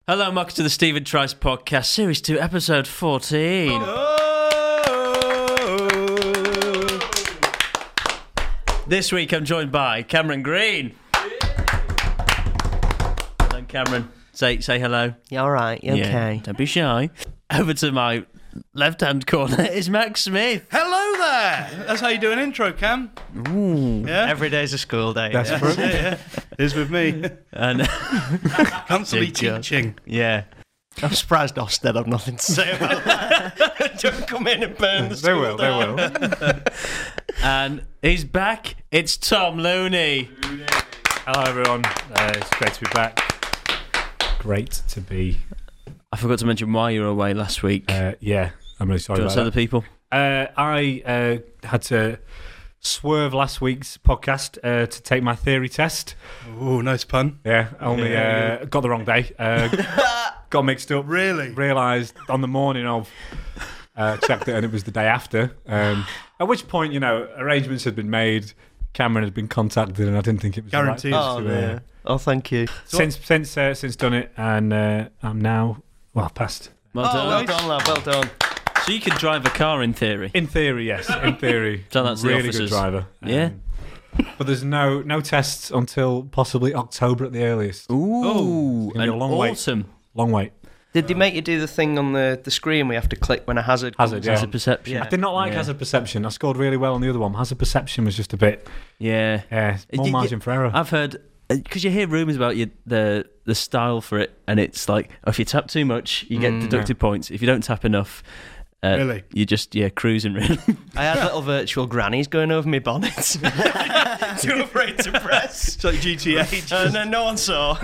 Hello and welcome to the Stephen Trice Podcast, Series 2, Episode 14. Oh. This week I'm joined by Cameron Green. Hello, Cameron. Say hello. You all right? You okay? Don't be shy. Over to my left-hand corner is Max Smith. Hello there. That's how you do an intro, Cam. Ooh. Yeah. Every day's a school day. Desperate. Yeah. It is with me. And Constantly Good God. teaching. yeah. I'm surprised Ofsted have nothing to say about that. Don't come in and burn the school They will. And he's back. It's Tom Looney. Hello, everyone. It's great to be back. Great to be. I forgot to mention why you were away last week. Yeah, I'm really sorry Do you want to tell about the people? that. I had to swerve last week's podcast to take my theory test. Oh, nice pun. Yeah, only got the wrong day. Got mixed up. Really? Realised on the morning of, checked it, and it was the day after. At which point, arrangements had been made. Cameron had been contacted, and I didn't think it was Guaranteed. The Oh, right time yeah. Oh, thank you. Since done it, and I'm now passed. Well done. Well done, lad. Well done. So you could drive a car in theory. In theory, yes. In theory, So that's the really good officers. driver. Yeah. But there's no tests until possibly October at the earliest. Ooh, It's gonna be an a long wait. autumn. Long wait. Did they make you do the thing on the screen we have to click when a hazard comes? Hazard, yeah. As a perception. Yeah. I did not like Yeah. hazard perception. I scored really well on the other one. Hazard perception was just a bit, Yeah. more You- margin for error. I've heard, because you hear rumours about the style for it, and it's like, if you tap too much, you get deducted points. If you don't tap enough, Really? you're just, cruising really. I had little virtual grannies going over my bonnet. Too afraid to press. It's like GTA. And then no one saw.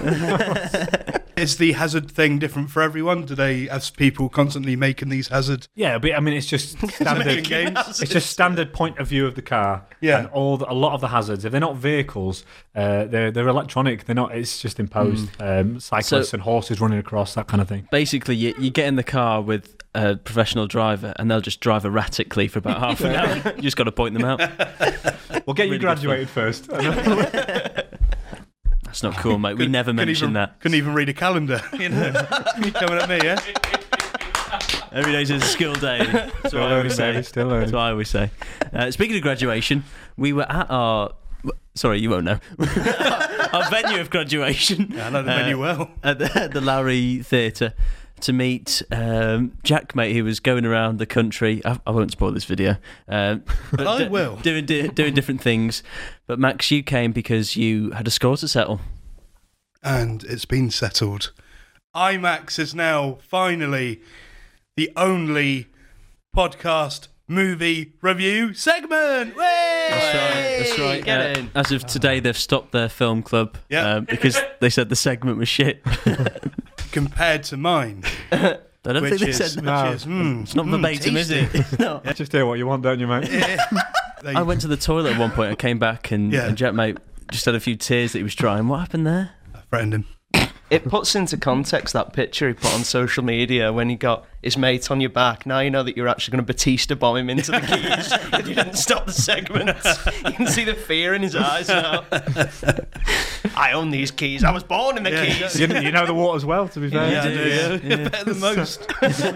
Is the hazard thing different for everyone? Do they have people constantly making these hazard Yeah, but I mean, it's just standard. games? It's just standard point of view of the car. Yeah. And a lot of the hazards, if they're not vehicles, they're electronic. They're not. It's just imposed. Cyclists So- and horses running across, that kind of thing. Basically, you get in the car with a professional driver, and they'll just drive erratically for about half an hour. You just got to point them out. We'll get Really you good graduated first. That's not cool, mate. We never mentioned that. Couldn't even read a calendar. You coming at me, yeah? Every day's a school day. That's what I always say. Still That's learning. what I always say. Speaking of graduation, we were at our... Sorry, you won't know. Our venue of graduation. Yeah, I know the venue well. At the Lowry Theatre to meet Jack, mate, who was going around the country. I won't spoil this video. But I will. Doing different things. But Max, you came because you had a score to settle. And it's been settled. IMAX is now finally the only podcast movie review segment. That's right. Get in. As of today, they've stopped their film club Yeah. because they said the segment was shit. Compared to mine, I don't which think they is, said that. It's not verbatim, is tasty. it? No. Just hear what you want, don't you, mate? They- I went to the toilet at one point. I came back and Jack, mate, just had a few tears that he was drying. What happened there? I threatened him. It puts into context that picture he put on social media when you got his mate on your back. Now you know that you're actually going to Batista bomb him into the keys if you didn't stop the segment. You can see the fear in his eyes now. I own these keys. I was born in the keys. You know the waters well, to be fair. Yeah, I do, do, yeah. Better than most.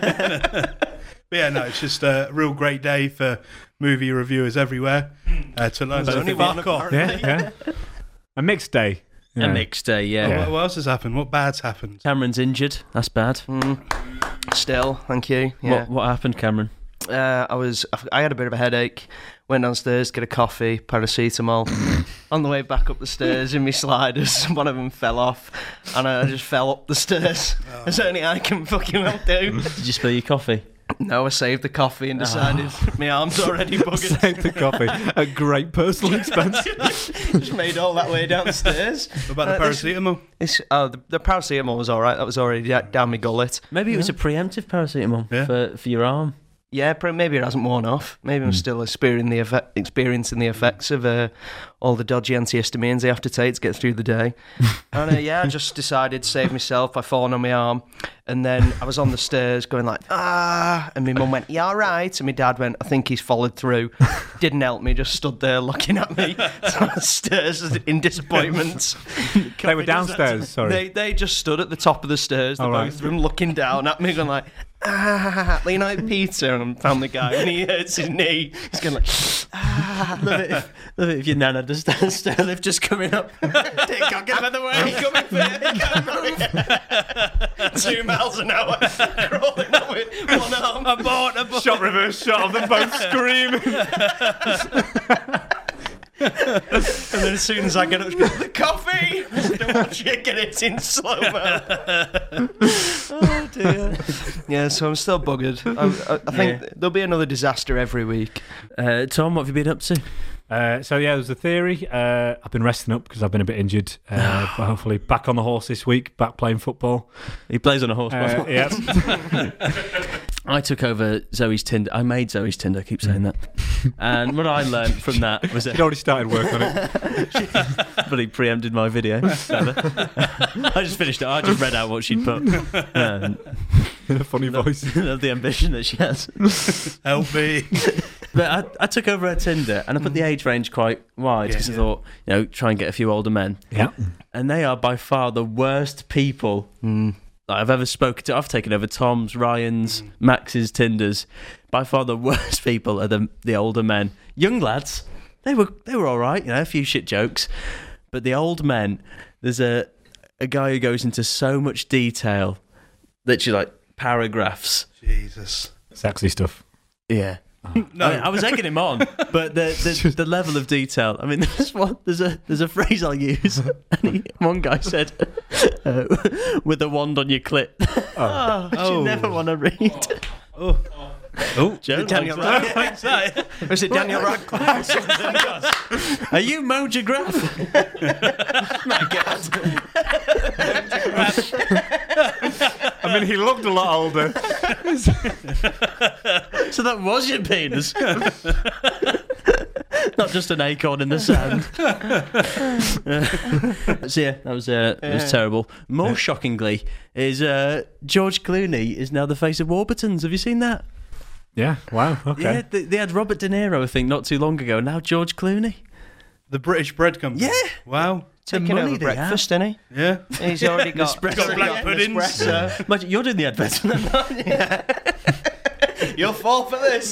But yeah, no, it's just a real great day for movie reviewers everywhere to learn There's to only fuck one, off. apparently. Yeah. A mixed day. you A know. mixed day, yeah. Yeah. What else has happened? What bad's happened? Cameron's injured. That's bad. Still, thank you. Yeah. What happened, Cameron? I had a bit of a headache. Went downstairs, get a coffee, paracetamol. On the way back up the stairs in my sliders, one of them fell off, and I just fell up the stairs. There's only I can fucking well do. Did you spill your coffee? No, I saved the coffee and decided my arm's already buggered. Take the coffee at great personal expense. Just made all that way downstairs. What about the paracetamol? The paracetamol was all right. That was already down my gullet. Maybe it was a preemptive paracetamol Yeah. for your arm. Yeah, maybe it hasn't worn off. Maybe I'm still experiencing the effects of all the dodgy antihistamines I have to take to get through the day. And I just decided to save myself by falling on my arm. And then I was on the stairs going like, and my mum went, "Yeah, all right." And my dad went, "I think he's followed through." Didn't help me, just stood there looking at me on the stairs in disappointment. They were downstairs, sorry. They just stood at the top of the stairs, both of them looking down at me going like, you know, Peter and Family Guy, when he hurts his knee, he's going like, Love it if your nan had a stair lift just coming up. Dick, can't get out of the way. coming for 2 miles an hour, crawling up with one arm. Abort. Shot reverse shot of them both screaming. And then as soon as I get up, she goes, "The coffee!" Don't watch it, get it in slow-mo. Oh dear. Yeah, so I'm still buggered. I think there'll be another disaster every week. Tom, what have you been up to? There's a theory. I've been resting up because I've been a bit injured. But hopefully back on the horse this week, back playing football. He plays on a horse. Yeah. I took over Zoe's Tinder. I made Zoe's Tinder, I keep saying that. And what I learned from that was that She'd already started work on it. but he preempted my video. I just finished it. I just read out what she'd put. In a funny voice. Of the ambition that she has. Help me. But I took over her Tinder and I put the age range quite wide because I thought, try and get a few older men. Yeah. And they are by far the worst people that I've ever spoken to. I've taken over Tom's, Ryan's, Max's Tinders. By far the worst people are the older men. Young lads, they were all right, a few shit jokes. But the old men, there's a guy who goes into so much detail, literally like paragraphs. Jesus. Sexy stuff. Yeah. No. I was egging him on, but the level of detail. I mean, there's a phrase I'll use. And one guy said, "With a wand on your clit." Which you never want to read. Oh, Joe Daniel likes that. Radcliffe. Is it Daniel Radcliffe? Are you Moja Graff? My God. I mean, he looked a lot older. So that was your penis. Not just an acorn in the sand. So yeah, that was it was terrible. More shockingly, is George Clooney is now the face of Warburtons. Have you seen that? Yeah, wow, okay. Yeah, they had Robert De Niro, I think, not too long ago. Now George Clooney. the British bread company. Yeah. Wow. Taking money over they breakfast, didn't he? Yeah. He's already got, Nespresso. he's already Black puddings. Nespresso. Imagine you're doing the advertisement, aren't you? You'll fall for this.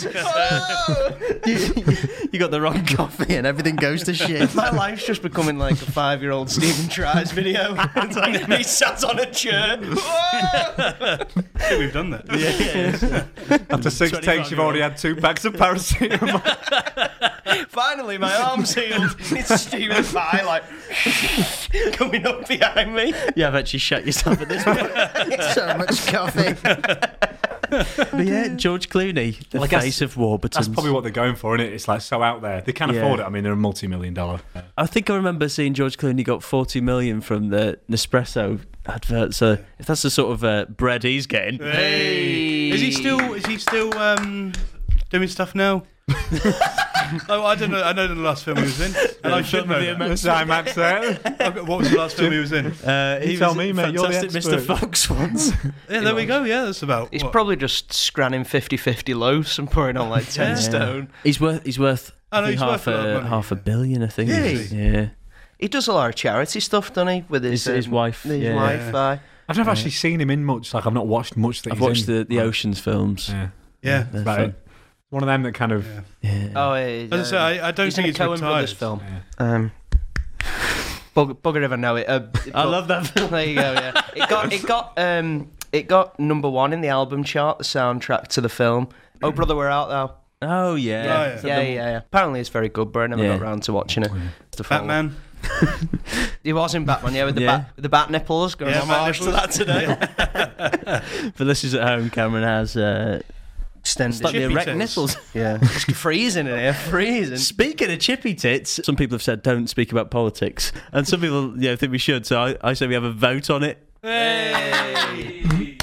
You got the wrong coffee and everything goes to shit. My life's just becoming like a 5-year-old Stephen Tries video. It's like me sat on a chair. I think we've done that. Yeah. After 6 takes, you've already had 2 packs of paracetamol. Finally, my arm's healed. It's Stephen Fry, like, coming up behind me. You have actually shut yourself at this point. So much coffee. But yeah, George Clooney, the Well, I guess face of Warburtons. That's probably what they're going for, isn't it? It's like so out there. They can Yeah. afford it. I mean, they're a multi-million-dollar. I think I remember seeing George Clooney got 40 million from the Nespresso advert. So if that's the sort of bread he's getting, Hey. Is he still doing stuff now? Oh, I don't know. I know the last film he was in, and I should know that. That's IMAX there. What was the last film he was in? he tell was me, mate, you're the Fantastic Mr. expert. Fox once. Yeah, there we go. Yeah, that's about. He's what? probably just scranning 50-50 loaves and pouring on like 10 stone. He's worth I know, I think he's worth a lot of money. half a billion, I think. Is he? Yeah. He does a lot of charity stuff, doesn't he? With his wife. His Yeah. wife. I've never actually seen him in much. Like, I've not watched much that I've he's watched in. the Ocean's films. Yeah. Yeah. They're About fun. it. One of them that kind of... Yeah. Oh, As I say, I don't he's think in he's a Coen retired. Brothers film. Yeah. Bugger if I know it. I love that film. There you go. Yeah, it got number 1 in the album chart. The soundtrack to the film. Oh Brother, We're Out Now. Oh yeah. Oh, Yeah. Apparently it's very good, but I never got round to watching it. To follow. Batman. He was in Batman, yeah, with the Yeah. the bat nipples. Going Yeah, on bat homage to that today. For listeners at home, Cameron has Extended. slightly Chippy erect tits. nipples. Yeah, it's freezing in here. Freezing. Speaking of chippy tits, some people have said don't speak about politics, and some people think we should. So I say we have a vote on it. Hey.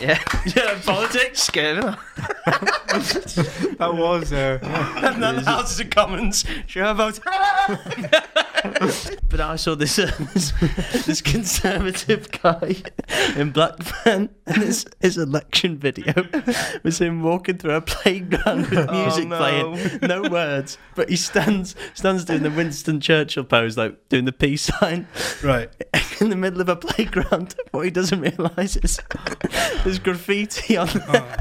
Yeah. Yeah, politics. Scared of that. That was. And then the Houses of Commons. Sure about. But I saw this this conservative guy in Blackburn, and his election video was him walking through a playground with music no. playing, no words, but he stands doing the Winston Churchill pose, like doing the peace sign, Right. in the middle of a playground. What he doesn't realise is there's graffiti on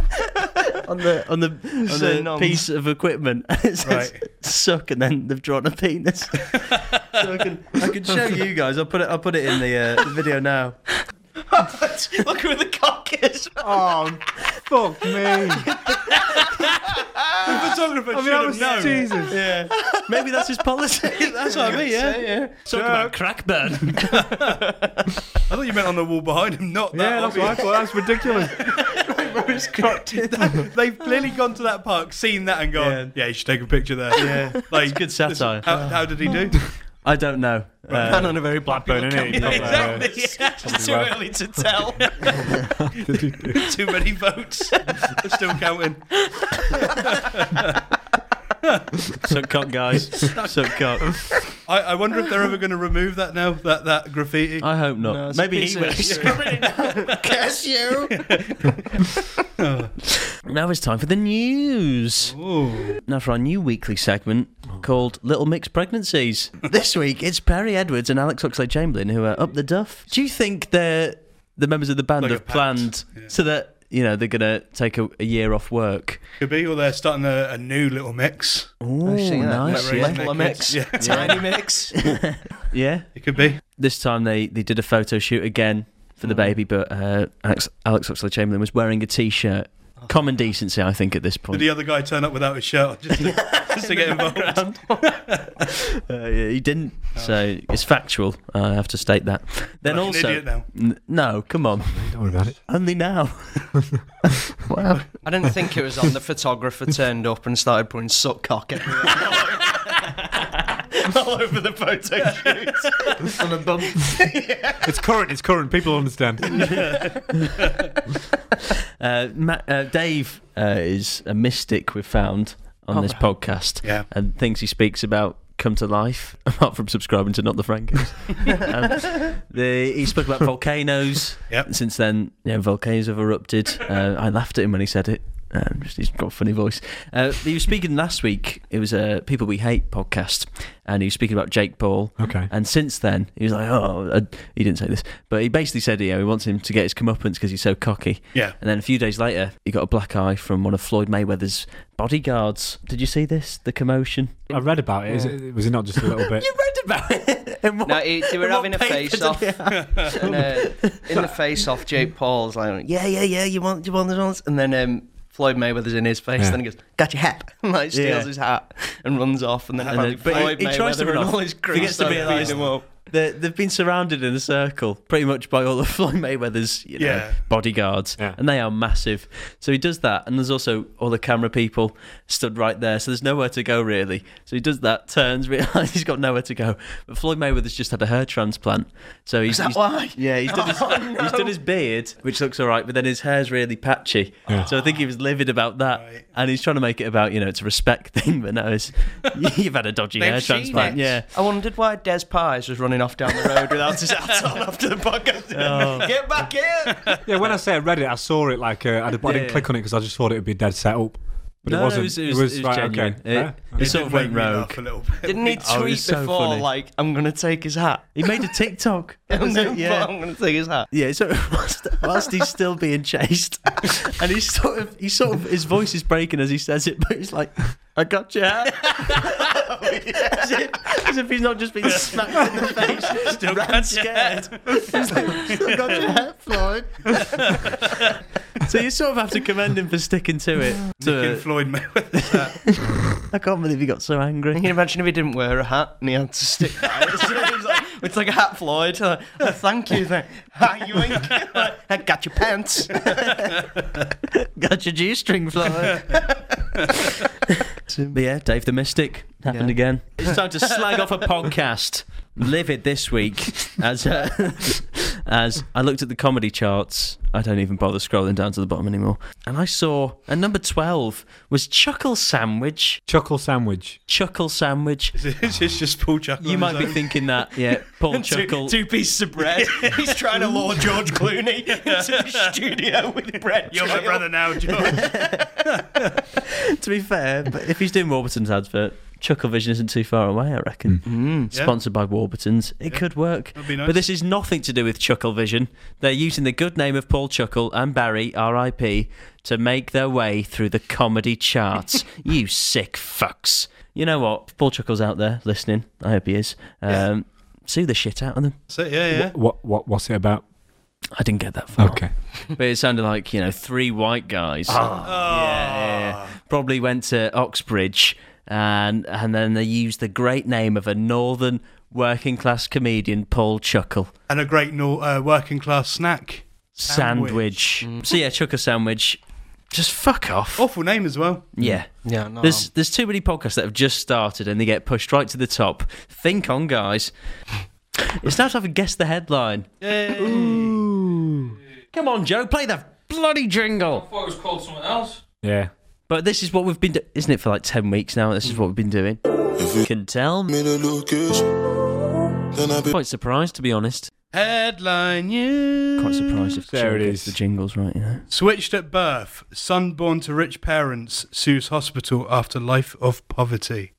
the nonce. piece of equipment, and it says Right. "suck," and then they've drawn a penis. So I can show you guys. I'll put it in the video now. Look where the cock is. Oh, fuck me. The photographer should that have was known. Jesus. Yeah, maybe that's his policy. That's what I mean. Yeah. Talk about crackburn. I thought you meant on the wall behind him, not that. Yeah, that's what I thought. That's ridiculous. They've clearly gone to that park, seen that, and gone, yeah, you should take a picture there. Yeah, Like, good satire. How did he do? I don't know. Man on a very Blackburn, popular innit? campaign. Exactly. Yeah. It's too early to tell. Too many votes. They're still counting. Suck cock, guys. Suck cock. I wonder if they're ever going to remove that now, that graffiti. I hope not. No, it's a Maybe piece he of- will. Curse you. Now it's time for the news. Ooh. Now for our new weekly segment called Little Mixed Pregnancies. This week it's Perry Edwards and Alex Oxlade-Chamberlain who are up the duff. Do you think the members of the band Like a have planned pact, so that, you know, they're going to take a year off work? Could be, or they're starting a new little mix. Oh, I've seen that. nice. They're Yeah. raising Little their mix. kids. Yeah. Tiny mix. Yeah. It could be. This time they did a photo shoot again for the baby, but Alex Oxlade-Chamberlain was wearing a T-shirt. Common decency, I think, at this Did point. the other guy turn up without his shirt on just to get involved? Yeah, he didn't, so it's factual. I have to state that. Then Like an also, idiot now. No, come on, Don't worry about it. only now. Wow. I didn't think it was on. The photographer turned up and started putting suck cock everywhere. All over the photo shoot. On a bump. It's current. People understand. Dave is a mystic we've found on this podcast, Yeah. and things he speaks about come to life, apart from subscribing to Not the Frankers. He spoke about volcanoes. Yep. Since then, volcanoes have erupted. I laughed at him when he said it. He's got a funny voice. He was speaking last week. It was a People We Hate podcast, and he was speaking about Jake Paul. Okay. And since then, he was like, he didn't say this, but he basically said, he wants him to get his comeuppance because he's so cocky. Yeah. And then a few days later, he got a black eye from one of Floyd Mayweather's bodyguards. Did you see this? The commotion? I read about it. Was it not just a little bit? You read about it? No, they were having a face-off. And in the face-off, Jake Paul's like, yeah, you want this one? And then Floyd Mayweather's in his face. Yeah. Then he goes, got your hat. And like steals Yeah. his hat and runs off. And then then- but Floyd he tries to Mayweather run and off. all his crew Forgets to start realise beating him up. They've been surrounded in a circle pretty much by all of Floyd Mayweather's Yeah. bodyguards, Yeah. and they are massive. So he does that, and there's also all the camera people stood right there, so there's nowhere to go really. So he does that, turns, realises he's got nowhere to go. But Floyd Mayweather's just had a hair transplant, so he's, Is that why? Yeah, he's done his beard, which looks all right, but then his hair's really patchy. Yeah. So I think he was livid about that, Right. and he's trying to make it about it's a respect thing, but no, it's you've had a dodgy hair They've seen transplant. it. Yeah. I wondered why Des Pies was running off down the road without his hat on after the podcast. Get back in! Yeah, when I say I read it, I saw it like I didn't Yeah. click on it because I just thought it would be dead set up. But No, it wasn't. it was right, genuine. okay. Yeah? It sort of did went make me rogue. laugh a little bit. Didn't he Oh, it tweet was so before, funny. like, I'm going to take his hat? He made a TikTok. And then Yeah. I'm going to take his hat. Yeah, so whilst he's still being chased, and he's sort of his voice is breaking as he says it, but he's like, "I got you." As if he's not just been smacked in the face, still scared. He's like, "I got your hat, Floyd." So you sort of have to commend him for sticking to it. Nicking Floyd Mayweather's hat. I can't believe he got so angry. Can you imagine if he didn't wear a hat and he had to stick by it? So he was like, it's like a hat, Floyd. Like, oh, thank you. Like, hi, you ain't. I got your pants. Got your G-string, Floyd. But yeah, Dave the Mystic happened Yeah. again. It's time to slag off a podcast. Livid this week as as I looked at the comedy charts. I don't even bother scrolling down to the bottom anymore. And I saw, at number 12 was Chuckle Sandwich. Chuckle Sandwich. Chuckle Sandwich. Is this just Paul Chuckle? You on might his be own? thinking that, yeah. Paul Chuckle. Two pieces of bread. He's trying to lure George Clooney into the studio with bread. You're my trail. brother now, George. To be fair, but if he's doing Warburton's advert, Chucklevision isn't too far away, I reckon. Yeah. Sponsored by Warburton's. It could work. That'd be nice. But this is nothing to do with Chucklevision. They're using the good name of Paul Chuckle and Barry, R.I.P., to make their way through the comedy charts. You sick fucks. You know what? If Paul Chuckle's out there listening. I hope he is. Sue the shit out of them. So, yeah. What's it about? I didn't get that far. Okay. But it sounded like, 3 white guys. Yeah. Probably went to Oxbridge and then they used the great name of a northern working class comedian, Paul Chuckle. And a great working class snack. Sandwich. So yeah, Chuckle Sandwich. Just fuck off. Awful name as well. Yeah. Yeah, no. There's too many podcasts that have just started and they get pushed right to the top. Think on, guys. It's now time to guess the headline. Ooh. Come on, Joe, play the bloody jingle. I thought it was called something else. Yeah. But this is what we've been doing, isn't it, for like 10 weeks now? This is what we've been doing. You can tell. Quite surprised, to be honest. Headline news. Quite surprised if There Joe it gets is. the jingles right, Switched at birth. Son born to rich parents sues hospital after life of poverty.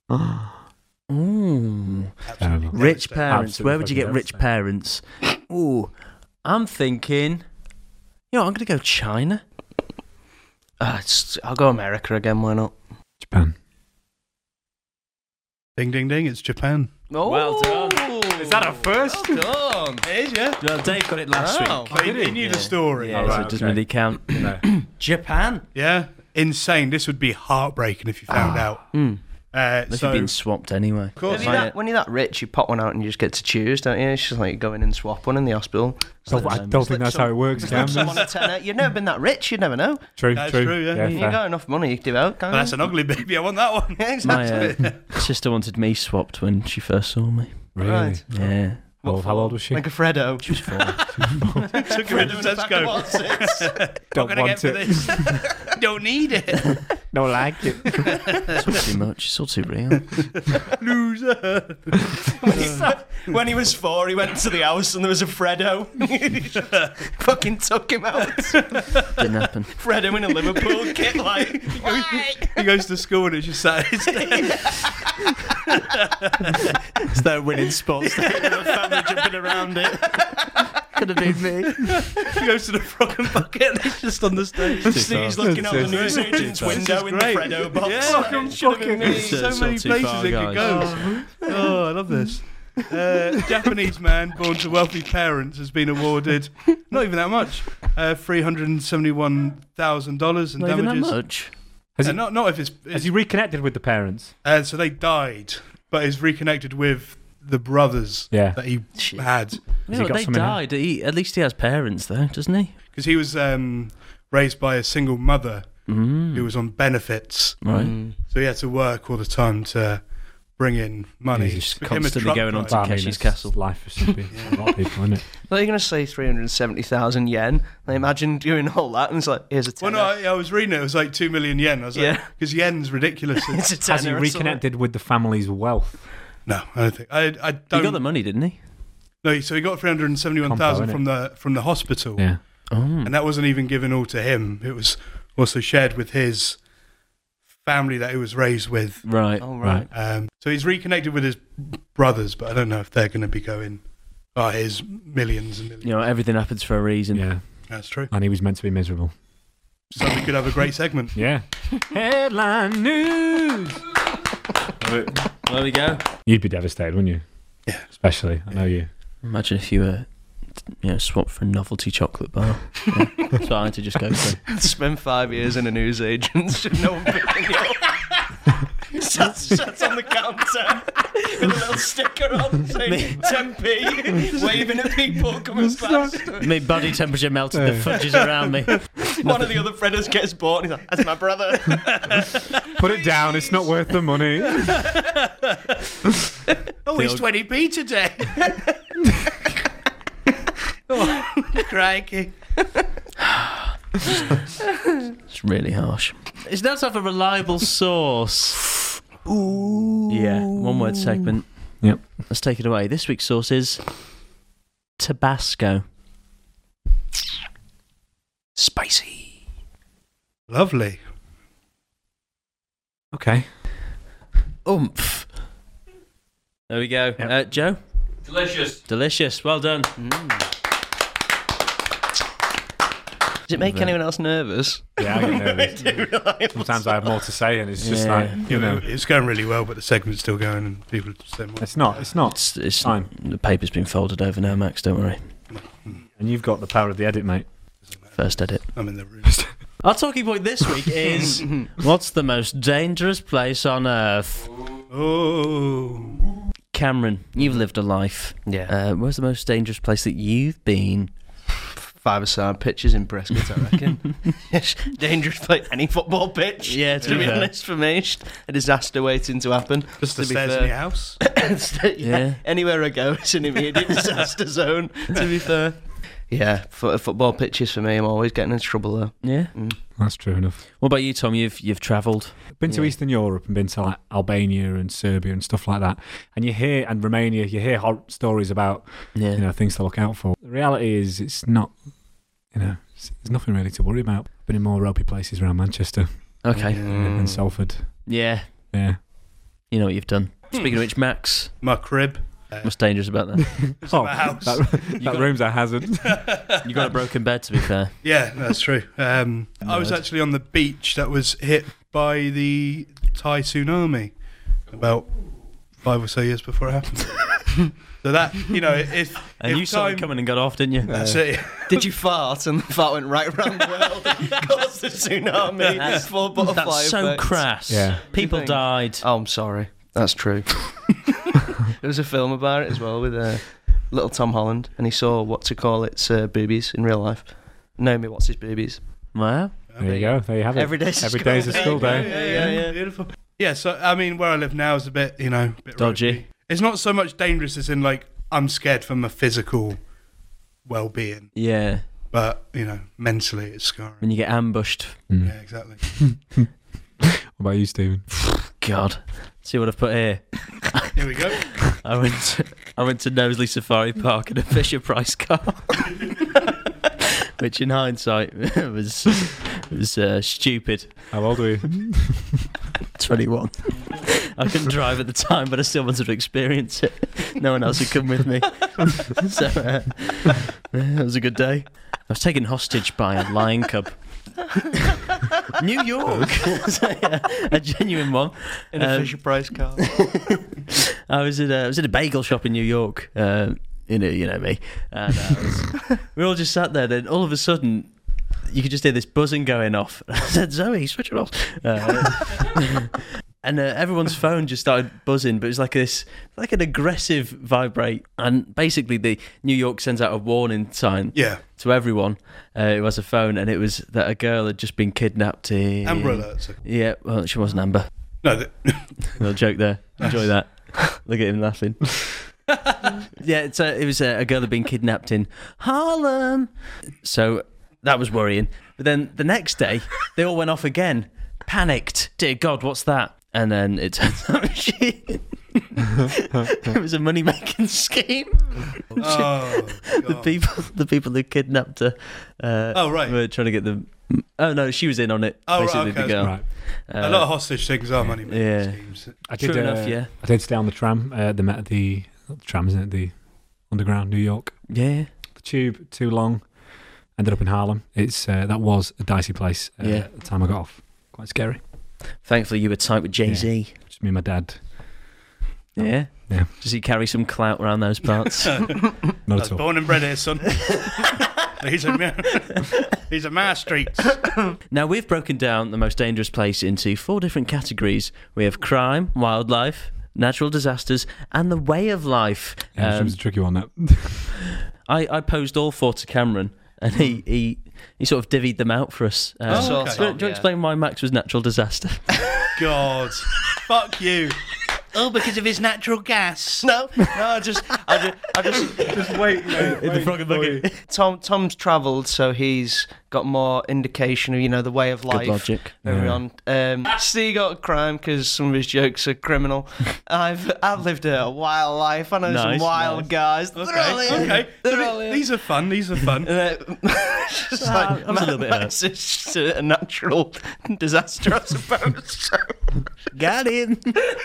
Ooh. Absolutely Rich devastating. parents. Where would you get rich parents? Ooh. I'm thinking, I'm going to go China. I'll go America again, why not? Japan. Ding, ding, ding. It's Japan. Oh, Well done. Is that a first? Well done. It is, yeah. Well, Dave got it last Wow. week. He knew the story. Yeah, Oh, so right, it doesn't okay. really count. No. Japan. Yeah. Insane. This would be heartbreaking if you found out. Unless So, you've been swapped anyway. of course, When you're that rich, you pop one out and you just get to choose, don't you? It's just like you go in and swap one in the hospital. I don't think that's how it works, Cam. Someone a tenner. You've never been that rich, you'd never know. True, That's true. true, yeah. You fair. got enough money, you can do out, can't Well, you? that's an ugly baby. I want that one. Yeah, exactly. My sister wanted me swapped when she first saw me. Really? Right. Yeah. How old was she? Like a Freddo. She was 4. Took him into Tesco. Don't What can I get want for it. this? Don't need it. Don't like it. It's all too much. It's all too real. Loser. When he was 4, he went to the house and there was a Freddo. Fucking took him out. Didn't happen. Freddo in a Liverpool kit, like. He goes to school and it's just sat at his desk. It's their winning spots. The family jumping around it. Could have been me. He goes to the frog and bucket and he's just on the stage. Steve's looking out the newsagent's window in the great. Freddo box. Yeah, Like, fucking should have been me. It's, So it's many not too places far, it could guys. go. Oh, I love this. Japanese man born to wealthy parents has been awarded not even that much, $371,000 in Not even that damages. much. Not if it's Has he reconnected with the parents? so they died, but is reconnected with the brothers Yeah. that he Shit. had You he know, got they something now? died. At least he has parents, though, doesn't he? because he was raised by a single mother who was on benefits, Right. so he had to work all the time to bring in money. He's just Became a constantly truck going on driver. to Takeshi's it's Castle. life for some people, a lot of people, isn't it? Well, you're going to say 370,000 yen. I imagine doing all that and it's like, here's a Well, tenner. no, I was reading it. It was like 2 million yen. I was like, Yeah. because yen's ridiculous. It's a tenner. Has he or something. reconnected with the family's wealth? No, I don't think. I He don't. got the money, didn't he? No, so he got 371,000 Compo, from the hospital, Yeah. Oh. and that wasn't even given all to him. It was also shared with his family that he was raised with. Right. Oh, right. So he's reconnected with his brothers, but I don't know if they're going to be going. Oh, his millions and millions. You know, everything happens for a reason. Yeah. That's true. And he was meant to be miserable. So we could have a great segment. Yeah. Headline news. There we go. You'd be devastated, wouldn't you? Yeah. Especially, I know you. Imagine if you were, swapped for a novelty chocolate bar. Yeah. That's what I had to just go for. Spend 5 years in a newsagent. No one picking you up. Sats on the counter with a little sticker on saying 10p, waving at people coming past. My body temperature melted the fudges around me. One of the other friends gets bought and he's like, that's my brother. Put it down, it's not worth the money. Oh, he's 20p today. Crikey. It's really harsh. It's now time for reliable source. Ooh. Yeah, one word segment. Yep. Let's take it away. This week's source is Tabasco. Spicy. Lovely. Okay. Oomph. There we go. Yep. Joe? Delicious. Well done. Does it make anyone else nervous? Yeah, I get nervous. Sometimes I have more to say, and it's just Yeah. like, you know, It's going really well, but the segment's still going, and people are just saying, well, it's not. It's Fine. the paper's been folded over now, Max. Don't worry. And you've got the power of the edit, mate. First edit. I'm in the room. Our talking point this week is what's the most dangerous place on earth? Oh. Cameron, you've lived a life. Yeah. Where's the most dangerous place that you've been? 5-a-side pitches in Prescott, I reckon. It's dangerous to play any football pitch. Yeah, to be honest, for me, it's a disaster waiting to happen. Just the To be stairs in fair. your house. Yeah. Anywhere I go, it's an immediate disaster zone. To be fair. Yeah, football pitches for me. I'm always getting into trouble though. Yeah. That's true enough. What about you, Tom? You've travelled. Been to Yeah. Eastern Europe and been to like Albania and Serbia and stuff like that, and Romania. You hear hot stories about Yeah. things to look out for. The reality is, it's not. There's nothing really to worry about. Been in more ropey places around Manchester Okay. and Salford. Yeah. Yeah. You know what you've done. Speaking of which, Max, My crib. what's dangerous about that? Oh, my house. that room's a hazard. You got a broken bed, to be fair. Yeah, that's true. I was actually on the beach that was hit by the Thai tsunami about 5 or so years before it happened. So that, if And if you saw it time- coming and got off, didn't you? That's it. Did you fart and the fart went right around the world? Caused the tsunami. Full butterfly That's so effect. crass. Yeah. People think? died. Oh, I'm sorry. That's true. There was a film about it as well with little Tom Holland, and he saw what's boobies in real life. Naomi, what's his boobies? Wow. There you go. There you have it. Every day's a Every school day's a day. school day. Yeah. Beautiful. Yeah, so, where I live now is a bit, bit Dodgy. ropey. It's not so much dangerous as in, like, I'm scared for my physical well-being. Yeah. But, mentally it's scarring. When you get ambushed. Mm. Yeah, exactly. What about you, Stephen? God. See what I've put here. Here we go. I went to Knowsley Safari Park in a Fisher Price car, which in hindsight was stupid. How old were you? 21. I couldn't drive at the time, but I still wanted to experience it. No one else had come with me, so it was a good day. I was taken hostage by a lion cub. New York, So, yeah, a genuine one. In a Fisher Price car. I was in a bagel shop in New York. You know me. And we all just sat there. Then all of a sudden, you could just hear this buzzing going off. I said, "Zoe, switch it off." And everyone's phone just started buzzing, but it was like an aggressive vibrate. And basically, the New York sends out a warning sign Yeah. to everyone who has a phone, and it was that a girl had just been kidnapped. Amber Alerts. Yeah, well, she wasn't Amber. No, Little joke there. Enjoy that. Look at him laughing. Yeah, it was a girl that had been kidnapped in Harlem. So that was worrying. But then the next day, they all went off again. Panicked. Dear God, what's that? And then it turns out it was a money-making scheme. oh, The people who kidnapped her right. were trying to get them. Oh, no, she was in on it. Oh, right, basically, okay. the girl. Right. A lot of hostage things are money making yeah. schemes. True enough, yeah. I did stay on the tram. The tram, isn't it? The Underground, New York. Yeah. The tube, too long. Ended up in Harlem. That was a dicey place at the time I got off. Quite scary. Thankfully, you were tight with Jay-Z. Just me and my dad. Yeah. Yeah. Does he carry some clout around those parts? Not I was at all. born and bred here, son. He's a man streets. Now, we've broken down the most dangerous place into 4 different categories. We have crime, wildlife, natural disasters, and the way of life. Yeah, it was a tricky one, that. I posed all 4 to Cameron, and he sort of divvied them out for us. Oh, Sort okay. of, Do you want to yeah. explain why Max was natural disaster? God. Fuck you. Oh, because of his natural gas. No, I just Just wait. In the frog and bucket. Tom's travelled, so he's got more indication of the way of life. Good logic. Everyone. Steve got a crime because some of his jokes are criminal. I've lived a wild life. I know some Nice, wild nice. guys. They're all here. Okay. They're all here. These are fun. These are fun. It's just I was a little bit hurt. it's just a natural disaster, I suppose. So. Got him.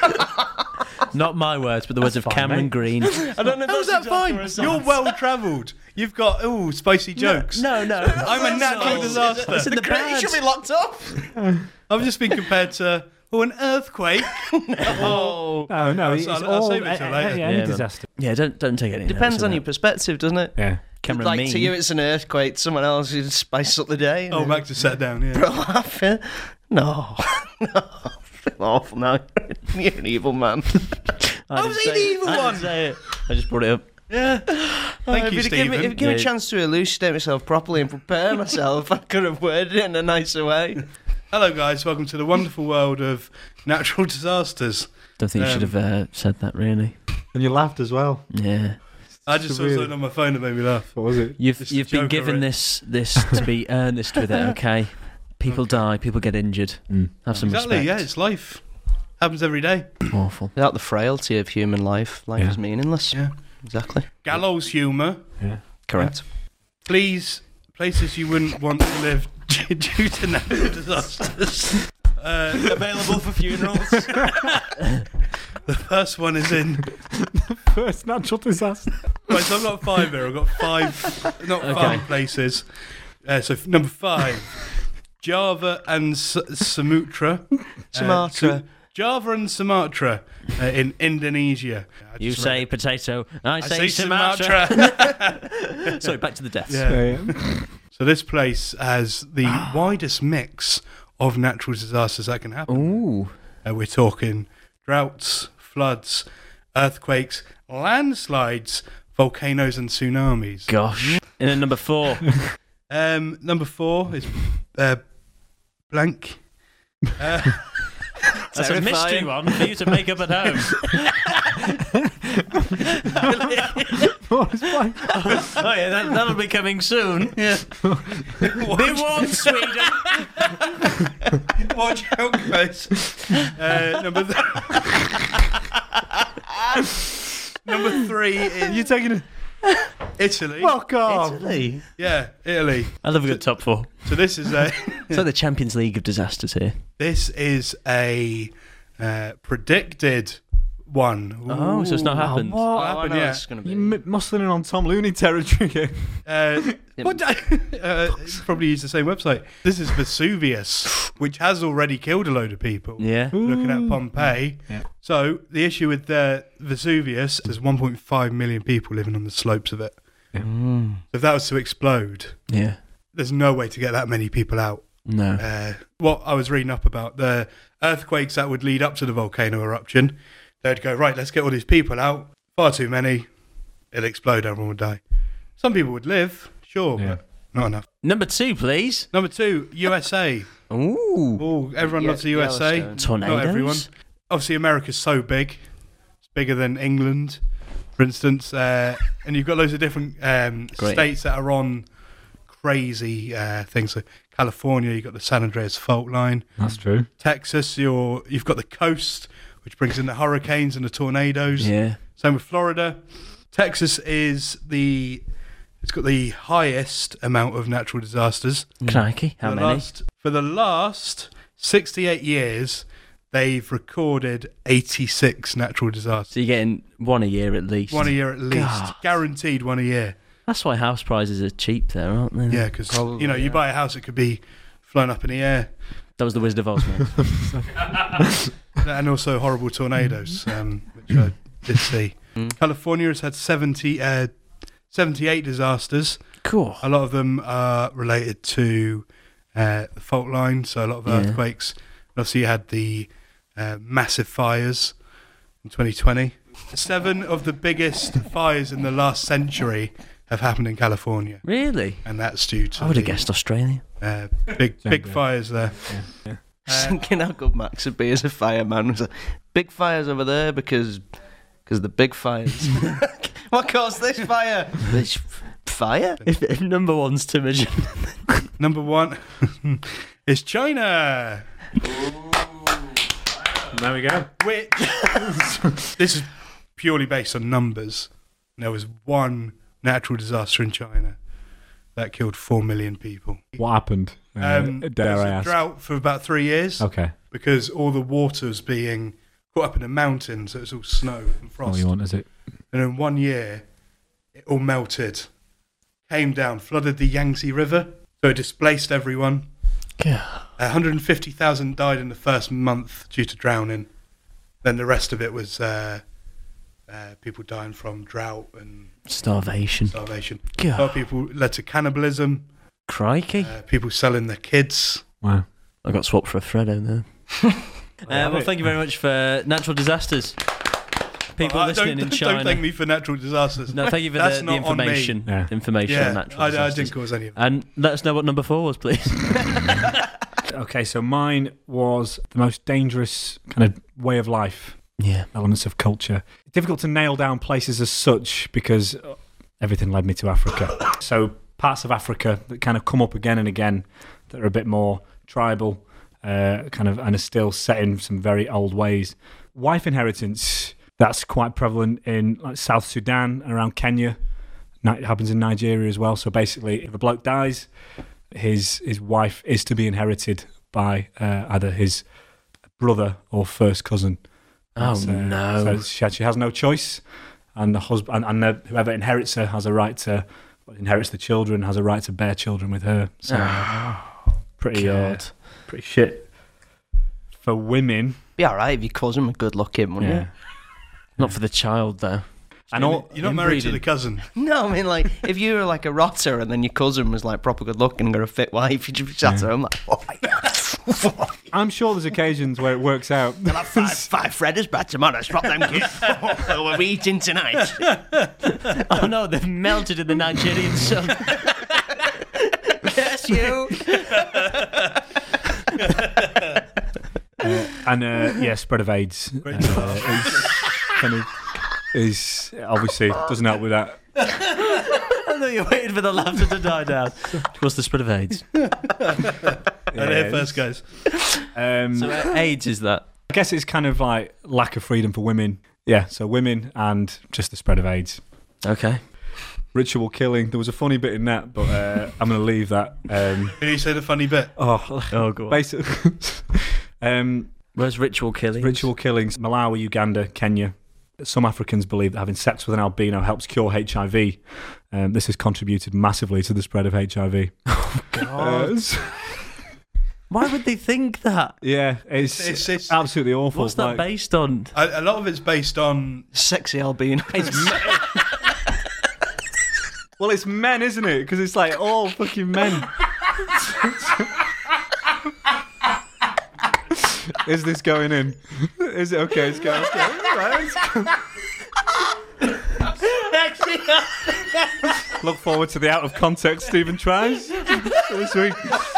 Not my words, but the words of fine, Cameron mate. Green. I don't know if How's that's that exactly fine? what You're well travelled. You've got spicy jokes. No. I'm a natural disaster. It's in the You bad. should be locked up. I've just been compared to an earthquake. Oh. No, it's I'll all save it till later. any Yeah, man. disaster. Yeah, don't take any. Depends notice on of your that. perspective, doesn't it? Yeah. Cameron Like Mean. to you, it's an earthquake. Someone else, you spice up the day. Oh, Max has sat down. Yeah. Bro, I feel no, I feel awful now. You're an evil man. I was didn't he the say it. evil I didn't one? say it. I just brought it up. Yeah. Thank you, if you'd give me, Stephen. give me a Yeah. chance to elucidate myself properly and prepare myself, I could have worded it in a nicer way. Hello, guys. Welcome to the wonderful world of natural disasters. Don't think you should have said that, really. And you laughed as well. Yeah. I just saw Really? something on my phone that made me laugh. What was it? You've It's a been joke, given alright. this to be earnest with it, okay? People die, people get injured. Have some Exactly. respect. Yeah, it's life. Happens every day. Awful. Without the frailty of human life, life Yeah. is meaningless. Yeah. Exactly. Gallows humour. Yeah. Correct. Please, places you wouldn't want to live due to natural disasters. Available for funerals. The first one is in. First natural disaster. Right, so I've got 5 here. I've got 5, not Okay. 5 places. Number 5, Java and Sumatra. Sumatra. Java and Sumatra in Indonesia. I You just say read potato, I it. I say say Sumatra. Sumatra. Sorry, back to the deaths. Yeah. So this place has the widest mix of natural disasters that can happen. Ooh. We're talking droughts, floods, earthquakes, landslides, volcanoes and tsunamis. Gosh. And then number 4. Number 4 is blank. That's a mystery one for you to make up at home. What was blank? Oh yeah, that'll be coming soon. Yeah. Be warned, Sweden. Watch out, guys. Number 3 is You taking Italy. Fuck off. Italy. Yeah, Italy. I love a good top 4. So this is a It's like the Champions League of disasters here. predicted one. Oh, so it's not happened. What? What I happened? know Yeah. it's going to be. You muscling in on Tom Looney territory here. Probably use the same website. This is Vesuvius, which has already killed a load of people. Yeah. Looking at Pompeii. Yeah. So the issue with Vesuvius, there's 1.5 million people living on the slopes of it. Mm. If that was to explode, Yeah. there's no way to get that many people out. No. What I was reading up about, the earthquakes that would lead up to the volcano eruption, they'd go, right, let's get all these people out. Far too many. It'll explode, everyone would die. Some people would live, sure, Yeah. but not enough. Number 2, please. Number 2, USA. Ooh. Oh, everyone Yeah, loves the USA. Yellowstone. Tornadoes. Not everyone. Obviously, America's so big. It's bigger than England, for instance. And you've got loads of different Great. states that are on crazy things. So California, you've got the San Andreas fault line. That's true. Texas, you've got the coast, which brings in the hurricanes and the tornadoes. Yeah. Same with Florida. Texas it's got the highest amount of natural disasters. Crikey. How many? For the last 68 years, they've recorded 86 natural disasters. So you're getting one a year at least. One a year at least. God. Guaranteed one a year. That's why house prices are cheap there, aren't they? Yeah, because Probably, you yeah. buy a house, it could be flown up in the air. That was the Wizard of Oz, mate. And also horrible tornadoes, which I did see. California has had 78 disasters. Cool. A lot of them are related to the fault line, so a lot of Yeah. earthquakes. And obviously, you had the massive fires in 2020. 7 of the biggest fires in the last century have happened in California, Really? and that's due to I would have the, guessed Australia. big Yeah. fires there. Yeah. Just thinking how good Max would be as a fireman. Was like, big fires over there because the big fires. What caused this fire? This fire? If number one's Timogen. Number one is China. There we go. Which this is purely based on numbers. There was one natural disaster in China that killed 4 million people. What happened? There Dare was I a ask? drought for about 3 years Okay. because all the water was being caught up in the mountains, so it was all snow and frost. All you want is it? And in 1 year, it all melted, came down, flooded the Yangtze River, so it displaced everyone. 150,000 died in the first month due to drowning. Then the rest of it was people dying from drought and Starvation. starvation. God. A lot of people led to cannibalism. Crikey. People selling their kids. Wow. I got swapped for a Freddo there. Well, thank you very much for natural disasters. People listening in China. Don't thank me for natural disasters. No, thank you for That's the not on me. information. Yeah. Information on Yeah, natural I disasters. didn't cause any of it. And let us know what number 4 was, please. Okay, so mine was the most dangerous kind of way of life, Yeah. elements of culture. Difficult to nail down places as such because everything led me to Africa. So parts of Africa that kind of come up again and again that are a bit more tribal, kind of, and are still set in some very old ways. Wife inheritance, that's quite prevalent in like South Sudan, around Kenya. It happens in Nigeria as well. So basically, if a bloke dies, his wife is to be inherited by either his brother or first cousin. Oh, That's, no. So she has no choice, and the husband and whoever inherits her has a right to inherits the children, has a right to bear children with her. So pretty pretty shit for women. Be alright if your cousin was good looking, wouldn't Yeah. Not for the child, though. And all, You're not married to inbreeding. the cousin. you? No, I mean, like, if you were like a rotter and then your cousin was like proper good looking and got a fit wife, you'd just sat at home like, oh my god. I'm sure there's occasions where it works out. I'll have five Fredders back tomorrow, swap them kids. What are we eating tonight? Oh no, they've melted in the Nigerian sun. Yes, you. Spread of AIDS is obviously doesn't help with that. I thought you were waiting for the laughter to die down. What's the spread of AIDS? And here first, guys. So AIDS is that? I guess it's kind of like lack of freedom for women. Yeah, so women and just the spread of AIDS. Okay. Ritual killing. There was a funny bit in that, but I'm going to leave that. Can you say the funny bit? Oh god. Basically, Where's ritual killing? ritual killings. Malawi, Uganda, Kenya. Some Africans believe that having sex with an albino helps cure HIV. This has contributed massively to the spread of HIV. God. Why would they think that? Yeah, it's absolutely awful. What's that based on? A lot of it's based on. Sexy albino. Well, it's men, isn't it? Because it's like all fucking men. Is this going in? Is it okay? It's going. Right, look forward to the out of context Stephen tries this week.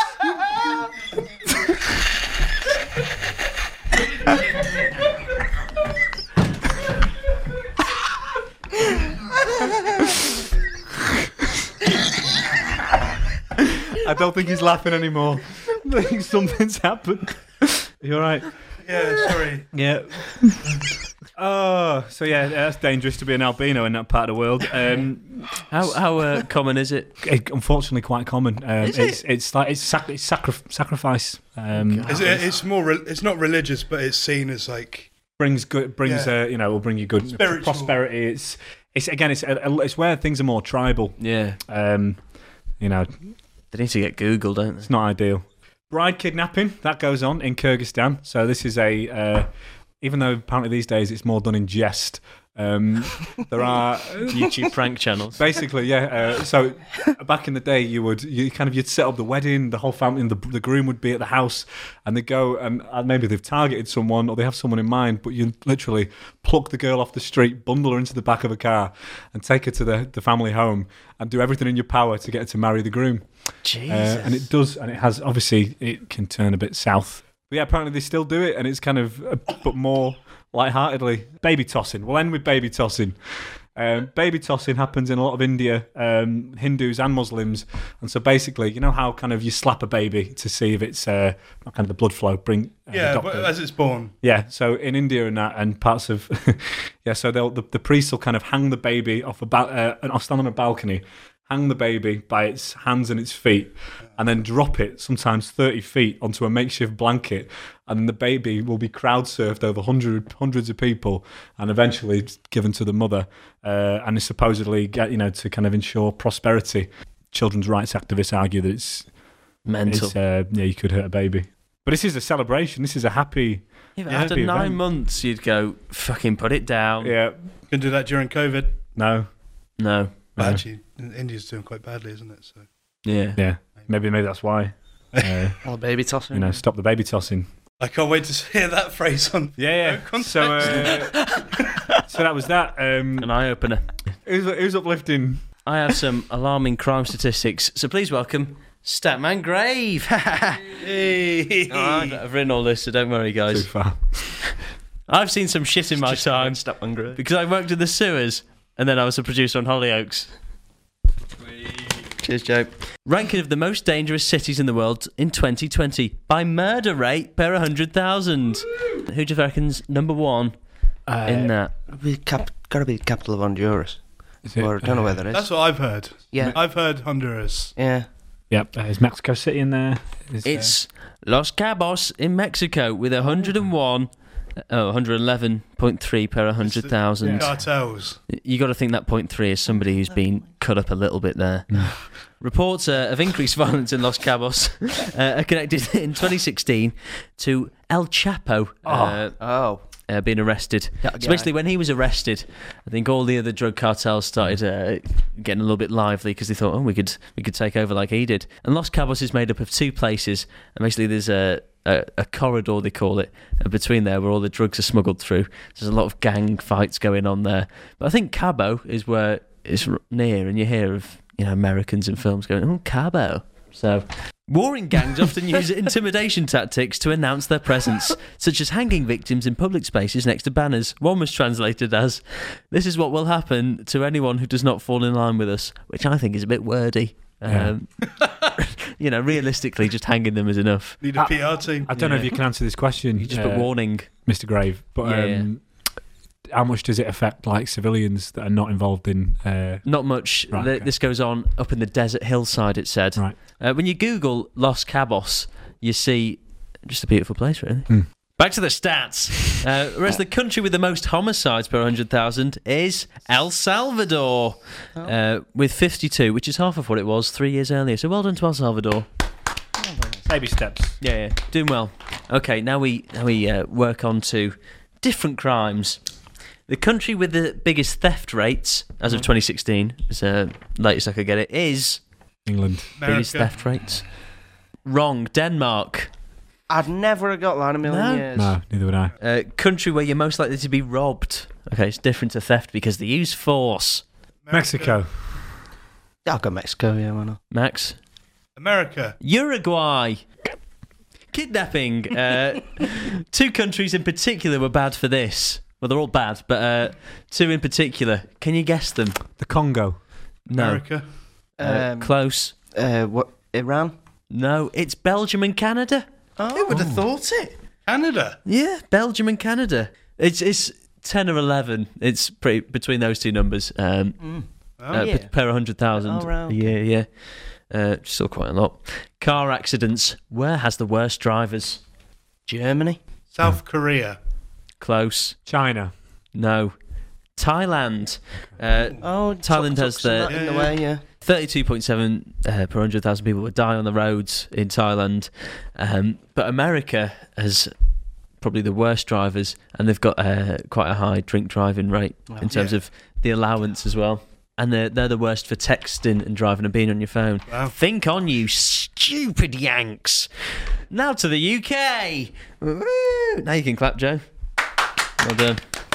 I don't think he's laughing anymore. I think something's happened. You all right? Yeah, sorry. Yeah. Oh, so yeah, that's dangerous to be an albino in that part of the world. How common is it? Unfortunately, quite common. It's like sacrifice. It's more. It's not religious, but it's seen as like Brings good. Will bring you good Spiritual. prosperity. It's where things are more tribal. Yeah. They They need to get Google, don't they? It's not ideal. Bride kidnapping, that goes on in Kyrgyzstan. So this is even though apparently these days it's more done in jest, there are YouTube prank channels. basically, yeah. So back in the day, you'd set up the wedding, the whole family, and the groom would be at the house, and they go and maybe they've targeted someone or they have someone in mind, but you literally pluck the girl off the street, bundle her into the back of a car, and take her to the family home, and do everything in your power to get her to marry the groom. Jesus. And it does, and it has, obviously, it can turn a bit south But yeah, apparently they still do it, and it's kind of, but more lightheartedly. Baby tossing. We'll end with baby tossing. Baby tossing happens in a lot of India, Hindus and Muslims, and so basically, you know how kind of you slap a baby to see if it's kind of the blood flow. Bring the but as it's born. Yeah, so in India and that, and parts of so the priest will kind of hang the baby off and stand on a balcony, hang the baby by its hands and its feet, and then drop it sometimes 30 feet onto a makeshift blanket, and then the baby will be crowd surfed over hundreds of people, and eventually given to the mother, and is supposedly to kind of ensure prosperity. Children's rights activists argue that it's mental. You could hurt a baby, but this is a celebration. This is a happy. Yeah, but after 9 event. months, you'd go fucking put it down. Yeah, Can do that during COVID. no, No. But actually, India's doing quite badly, isn't it? So Yeah. maybe that's why. All baby tossing. Stop the baby tossing. I can't wait to hear that phrase on. Yeah. So that was that. An eye opener. Who's uplifting? I have some alarming crime statistics, so please welcome Statman Grave. Hey. I've written all this, so don't worry, Too guys. far. I've seen some shit in my time Stop hungry. because I worked in the sewers and then I was a producer on Hollyoaks. Cheers, Joe. Ranking of the most dangerous cities in the world in 2020 by murder rate per 100,000. Who do you reckon's number one in that? Gotta be the capital of Honduras. Is it, Or I don't know where that is. That's what I've heard. Yeah. I've heard Honduras. Yeah. Yep. Is Mexico City in there? It's Los Cabos in Mexico with 111.3 per 100,000. Cartels. You got to think that 0.3 is somebody who's been cut up a little bit there. Reports of increased violence in Los Cabos are connected in 2016 to El Chapo being arrested. Especially when he was arrested, I think all the other drug cartels started getting a little bit lively because they thought, we could take over like he did. And Los Cabos is made up of two places, and basically there's a corridor, they call it, between there where all the drugs are smuggled through. There's a lot of gang fights going on there. But I think Cabo is where it's near, and you hear of Americans in films going, oh, Cabo. So, warring gangs often use intimidation tactics to announce their presence, such as hanging victims in public spaces next to banners. One was translated as, "This is what will happen to anyone who does not fall in line with us," which I think is a bit wordy. Realistically, just hanging them is enough. Need a PR team. I don't know if you can answer this question. You just put warning. Mr. Grave, but how much does it affect civilians that are not involved in? Not much. Right, okay. This goes on up in the desert hillside. It said. Right. When you Google Los Cabos, you see just a beautiful place, really. Back to the stats. Whereas the country with the most homicides per 100,000 is El Salvador, with 52, which is half of what it was 3 years earlier. So well done to El Salvador. Baby steps. Yeah, doing well. Okay, now we work on to different crimes. The country with the biggest theft rates, as of 2016, is latest I could get it, is England. biggest theft rates. Wrong, Denmark. I'd never have got that in a million years. No, neither would I. Country where you're most likely to be robbed. Okay, it's different to theft because they use force. Mexico. I'll go Mexico, yeah, why not? Max? America. Uruguay. Kidnapping. Two countries in particular were bad for this. Well, they're all bad, but two in particular. Can you guess them? The Congo. No. America. Close. What? Iran? No, it's Belgium and Canada. Who would have thought it? Canada. Yeah, Belgium and Canada. It's 10 or 11. It's pretty between those two numbers. Yeah. Per 100,000. Oh, right, okay. Yeah. Still quite a lot. Car accidents. Where has the worst drivers? Germany? South Korea. Close. China. No. Thailand. Thailand has the in the way, yeah. 32.7 per 100,000 people would die on the roads in Thailand. But America has probably the worst drivers, and they've got quite a high drink driving rate in terms of the allowance as well. And they're the worst for texting and driving and being on your phone. Wow. Think on, you stupid Yanks. Now to the UK. Woo! Now you can clap, Joe. Well done.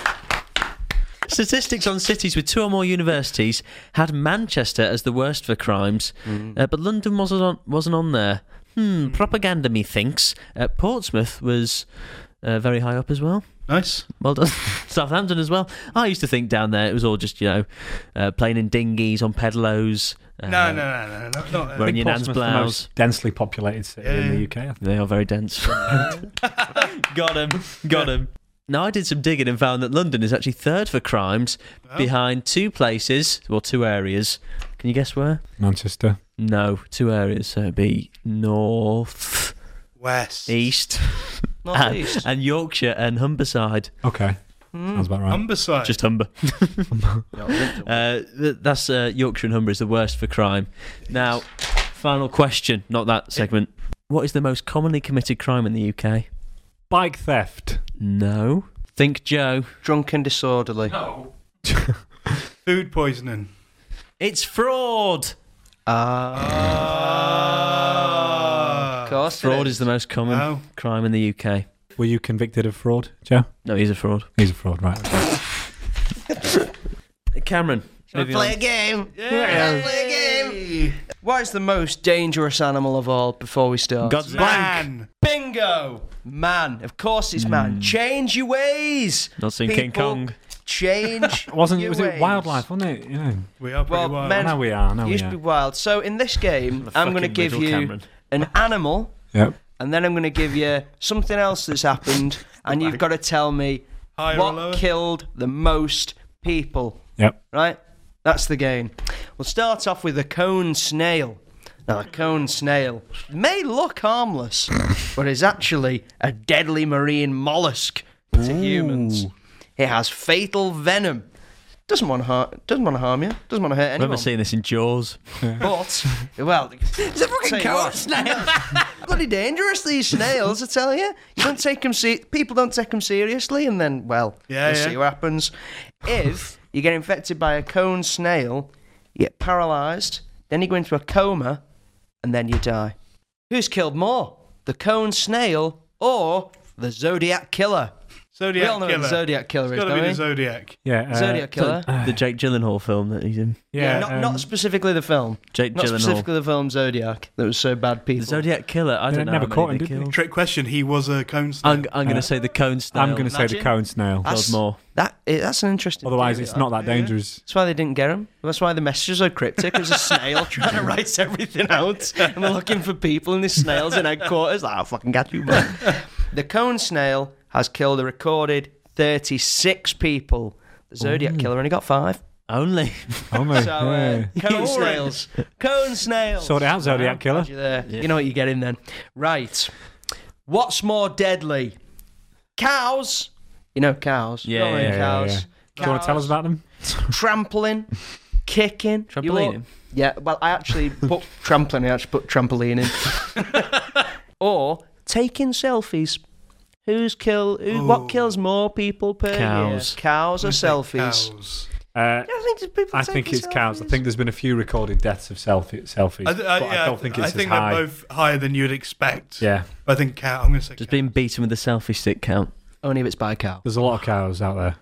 Statistics on cities with two or more universities had Manchester as the worst for crimes, but London wasn't on there. Propaganda, methinks. Portsmouth was very high up as well. Nice. Well done. Southampton as well. I used to think down there it was all just, playing in dinghies on pedalows. No. Not, Wearing your nan's Portsmouth, the blouse. most densely populated city in the UK. I think. They are very dense. Got him. Now, I did some digging and found that London is actually third for crimes behind two places, or two areas. Can you guess where? Manchester. No, two areas. So it'd be north, West. east, Northeast. and Yorkshire and Humberside. Okay. Sounds about right. Humberside. Just Humber. That's Yorkshire and Humber is the worst for crime. Now, final question, not that segment. What is the most commonly committed crime in the UK? Bike theft. No. Think Joe. Drunk and disorderly. Food poisoning. It's fraud. Of course. Fraud is the most common Wow. crime in the UK. Were you convicted of fraud, Joe? No, he's a fraud. He's a fraud, right? Cameron, moving on. Play a game. Yeah. Play a game. What is the most dangerous animal of all before we start? God's Man. Bingo! Man. Of course it's man. Change your ways. Not seen King People, Kong. Change Was your it ways. wildlife, wasn't it? You know. We are pretty Well, wild. men- Now we are. Now we Used to be are. wild. So in this game, I'm going to Fucking give riddle, you Cameron. an animal, Yep. and then I'm going to give you something else that's happened, and you've got to tell me Higher or lower? what killed the most people. Yep. Right? That's the game. We'll start off with a cone snail. Now, a cone snail may look harmless, but is actually a deadly marine mollusk to humans. It has fatal venom. Doesn't want to harm you. Doesn't want to hurt I've anyone. never seen this in Jaws. But, well, it's a fucking cone snail. Bloody dangerous, these snails, I tell you. You don't take them people don't take them seriously, and then, well, Yeah, we'll yeah. see what happens. If you get infected by a cone snail, you get paralysed, then you go into a coma, and then you die. Who's killed more? The cone snail or the Zodiac Killer? Zodiac We all know Killer. what the Zodiac Killer It's is, got to don't be we? the Zodiac. Yeah. Zodiac Killer. The Jake Gyllenhaal film that he's in. Yeah. not specifically the film. Jake Not Gyllenhaal. specifically the film Zodiac that was so bad people. The Zodiac Killer. I They don't know. never how caught many him, they did they? killed. Trick question. He was a cone snail. I'm going to say the cone snail. I'm going to say the Imagine. cone snail. Killed more. That's an interesting Otherwise, theory, it's that. not that dangerous. That's why they didn't get him. That's why the messages are cryptic. There's a snail trying to write everything out, and they're looking for people, and there's snails in headquarters. Like, I'll fucking get you, man. The cone snail has killed a recorded 36 people. The Zodiac Killer only got 5. Only. Oh my. So, cone snails. Cone snails. Sort it out, Zodiac Killer. Glad you're there. You know what you're getting then. Right. What's more deadly? Cows. You know cows. Yeah, You know yeah, cows. Do you want to tell us about them? Trampling, kicking. You Trampolining? Yeah, well, I actually put trampling. I actually put trampoline in. Or taking selfies. What kills more people per Cows. year? Cows or selfies? Cows. I think there's people I think taking it's cows. I selfies. think there's been a few recorded deaths of selfies, but I don't think it's I as think high. they're both higher than you'd expect. Yeah, I think cow. I'm going to say Just cow. being beaten with a selfie stick count. Only if it's by cow. there's a lot of cows out there.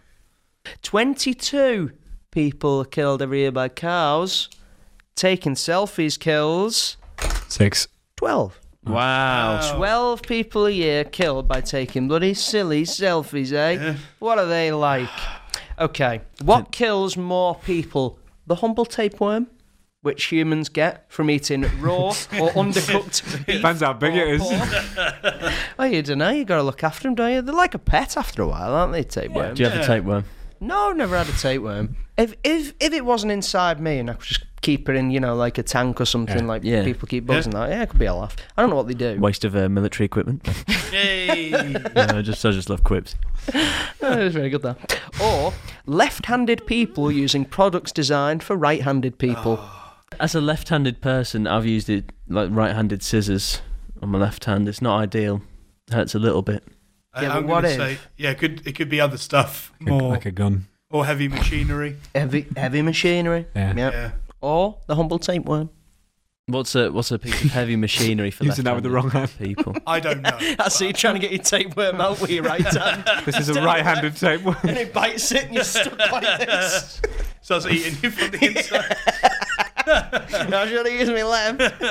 22 people are killed every year by cows. Taking selfies kills 6. 12. Wow. 12 people a year killed by taking bloody silly selfies, eh? Yeah. What are they like? Okay, what kills more people? The humble tapeworm, which humans get from eating raw or undercooked beef. Depends how big it is. pork. Oh, you don't know. You got to look after them, don't you? They're like a pet after a while, aren't they? Tapeworms. Do you have a tapeworm? No, I've never had a tapeworm. If it wasn't inside me and I could just keep it in, like a tank or something, Yeah. like Yeah. people keep bugs and that, yeah, it could be a laugh. I don't know what they do. Waste of military equipment. Yay! No, I just love quips. Oh, it was very good, that. Or left-handed people using products designed for right-handed people. As a left-handed person, I've used it like right-handed scissors on my left hand. It's not ideal. It hurts a little bit. Yeah, but I'm what gonna if? say, yeah, it could be other stuff more, Like a gun. or heavy machinery. Heavy machinery. Yeah. Yep. Yeah. Or the humble tapeworm. What's a piece of heavy machinery for Using that with the wrong hand. people? I don't know. I see you trying to get your tapeworm out with your right hand. This is a right-handed tapeworm. And it bites it and you're stuck like this. Starts eating you from the inside. I should have used my left.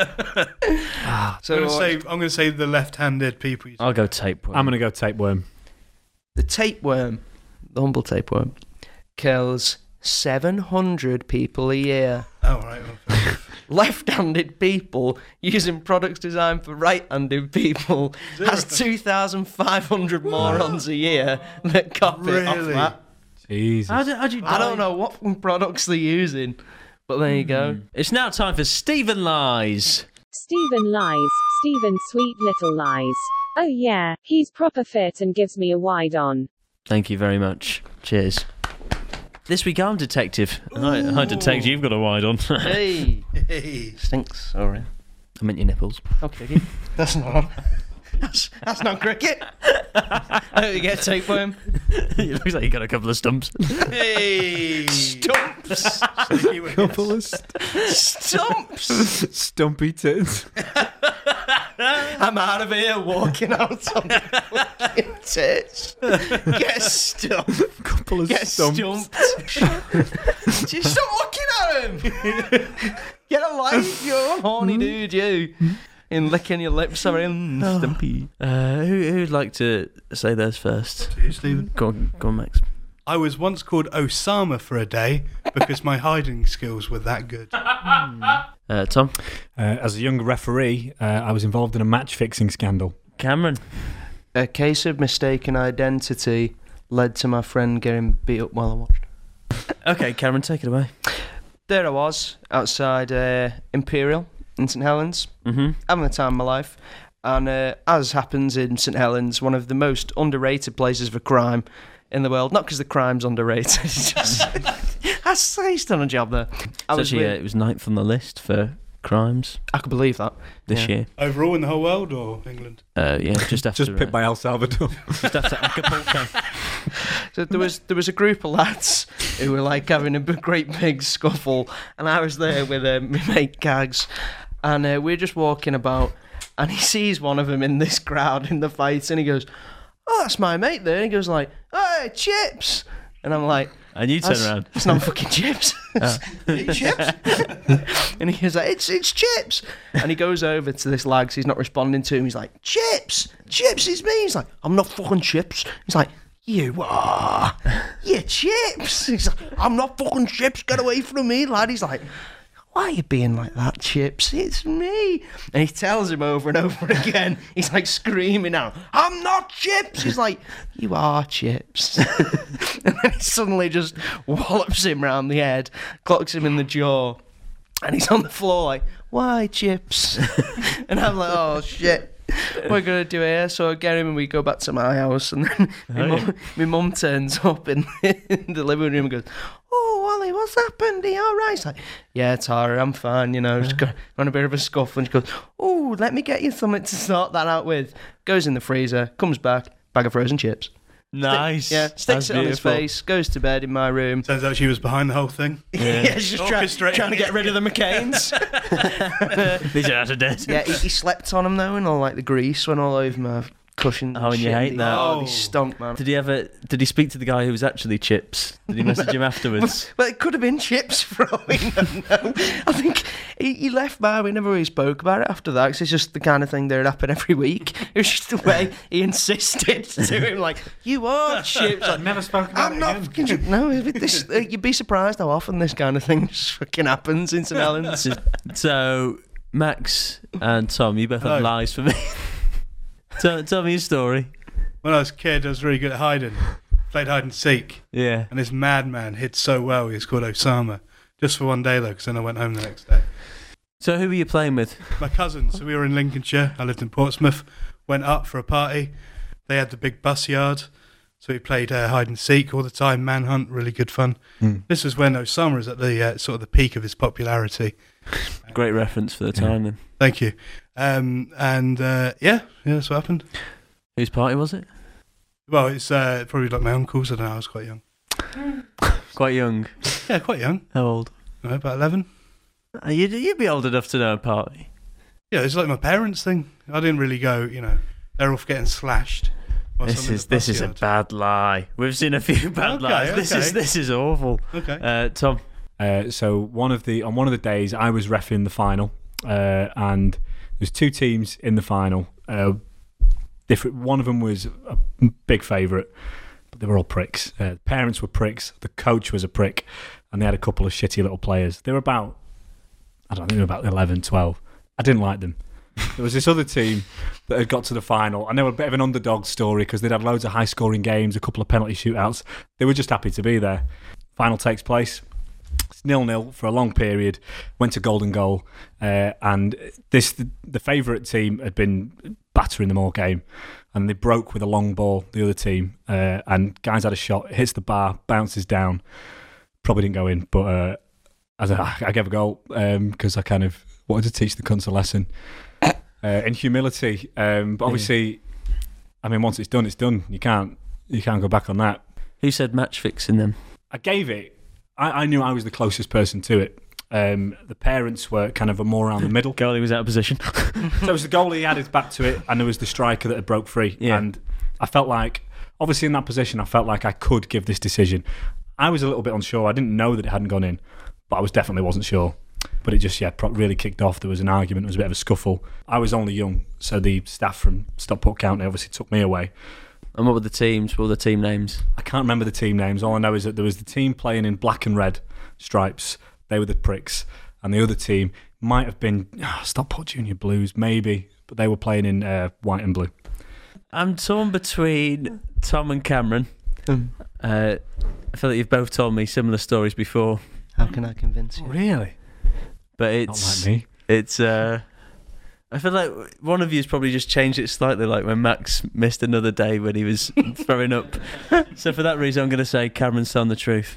So I'm going to say the left-handed people. I'll go tapeworm. I'm going to go tapeworm. the tapeworm, the humble tapeworm, kills 700 people a year. Oh, right. Well, Left-handed people using products designed for right-handed people has 2,500 morons a year that copy it off Really? that. Jesus. How do you I don't know what products they're using, but there you go. It's now time for Stephen Lies. Stephen lies, Stephen sweet little lies. Oh yeah, he's proper fit and gives me a wide on. Thank you very much. Cheers. This week I'm detective. Hi, detective. You've got a wide on. Hey, hey. stinks. Sorry. I meant your nipples. Okay, that's not on. That's not cricket. How do you get tapeworm? It looks like you got a couple of stumps. Hey. Stumps. Couple of Stumps. stumpy tits. I'm out of here walking out on the fucking tits. Get stumped. Couple of Get stumps. stumped. Just stop looking at him. Get a life, you're a horny dude, you. And licking your lips, sorry, stumpy. Who'd like to say theirs first? To you, Stephen. Go on, Max. I was once called Osama for a day because my hiding skills were that good. Tom? As a young referee, I was involved in a match-fixing scandal. Cameron? A case of mistaken identity led to my friend getting beat up while I watched. Okay, Cameron, take it away. There I was, outside Imperial in St Helens, Mm-hmm. having the time of my life. And as happens in St Helens, one of the most underrated places for crime in the world. Not because the crime's underrated, it's just... he's done a job there. It was ninth on the list for crimes I could believe that. this year. Overall in the whole world or England? Yeah, just after Just picked by El Salvador. just after Acapulco. So there was a group of lads who were like having a great big scuffle, and I was there with my mate Gags, and we were just walking about, and he sees one of them in this crowd in the fight, and he goes, "Oh, that's my mate there." And he goes like, "Hey, Chips," and I'm like, And you turn around. "It's not fucking Chips." Chips. And he goes like, it's Chips. And he goes over to this lad 'cause he's not responding to him. He's like, Chips, it's me. He's like, "I'm not fucking Chips." He's like, "You are. You're Chips." He's like, "I'm not fucking Chips. Get away from me, lad." He's like, "Why are you being like that, Chips? It's me." And he tells him over and over again. He's like screaming out, "I'm not Chips." He's like, "You are Chips." And then he suddenly just wallops him round the head, clocks him in the jaw, and he's on the floor like, "Why, Chips?" And I'm like, "Oh shit. What are we going to do here?" So I get him and we go back to my house, and then my mum turns up in the living room and goes, "Oh, Wally, what's happened? Are you all right?" He's like, "Yeah, Tara, I'm fine, just got on a bit of a scuffle." And she goes, "Oh, let me get you something to sort that out with." Goes in the freezer, comes back, bag of frozen chips. Nice. Sticks That's it on his beautiful. face, goes to bed in my room. Turns out she was behind the whole thing. Yeah, she's just Orchestrating trying to get rid of the McCains. These are out of date. Yeah, he slept on them though, and all like the grease went all over my cushions. Oh, and you shit. hate that. Oh, Oh. they stunk, man. Did he speak to the guy who was actually Chips? Did he message him afterwards? Well, it could have been Chips for all we know. I think he left by. We never really spoke about it after that, 'cause it's just the kind of thing that would happen every week. It was just the way he insisted to him, like, "You are Chips." Like, Never spoken about I'm it not again. fucking Chips. No, you'd be surprised how often this kind of thing just fucking happens in St Helens. So, Max and Tom, you both have Hello. lies for me. Tell me your story. When I was a kid, I was really good at hiding. Played hide and seek. Yeah. And this madman hid so well, he was called Osama. Just for one day, though, because then I went home the next day. So, who were you playing with? My cousins, so we were in Lincolnshire. I lived in Portsmouth. Went up for a party. They had the big bus yard. So we played hide and seek all the time, manhunt, really good fun. This was when Osama was at the sort of the peak of his popularity. Great reference for the time then. Thank you. Yeah, that's what happened. Whose party was it? Well, it's probably like my uncle's. I don't know, I was quite young. Quite young. Yeah, quite young. How old? About 11. You'd be old enough to know a party. Yeah, it's like my parents' thing. I didn't really go, they're off getting slashed. whilst I'm in the This bus is a yard. bad lie. We've seen a few bad Okay, lies. okay. This is awful. Okay. Tom. So on one of the days, I was reffing the final, and there's two teams in the final. Different. One of them was a big favourite, but they were all pricks. The parents were pricks. The coach was a prick, and they had a couple of shitty little players. They were about, I don't know, they were about 11, 12. I didn't like them. There was this other team that had got to the final, and they were a bit of an underdog story because they'd had loads of high-scoring games, a couple of penalty shootouts. They were just happy to be there. Final takes place. It's 0-0 for a long period. Went to golden goal, and the favourite team had been battering them all game, and they broke with a long ball, the other team, and guys had a shot, it hits the bar, bounces down. Probably didn't go in, but I gave a goal because I kind of wanted to teach the cunts a lesson. In humility, but obviously, I mean, once it's done, it's done. You can't go back on that. Who said match fixing them? I gave it. I knew I was the closest person to it. The parents were kind of more around the middle. Goalie was out of position. So it was the goalie had his back to it, and there was the striker that had broke free. Yeah. And I felt like, obviously in that position, I felt like I could give this decision. I was a little bit unsure. I didn't know that it hadn't gone in, but I definitely wasn't sure. But it just, really kicked off. There was an argument. There was a bit of a scuffle. I was only young, so the staff from Stockport County obviously took me away. And what were the teams? What were the team names? I can't remember the team names. All I know is that there was the team playing in black and red stripes. They were the pricks. And the other team might have been Stockport Junior Blues, maybe. But they were playing in white and blue. I'm torn between Tom and Cameron. I feel like you've both told me similar stories before. How can I convince you? Really? But it's... Not like me. It's... I feel like one of you's probably just changed it slightly, like when Max missed another day when he was throwing up. So for that reason, I'm going to say Cameron's telling the truth.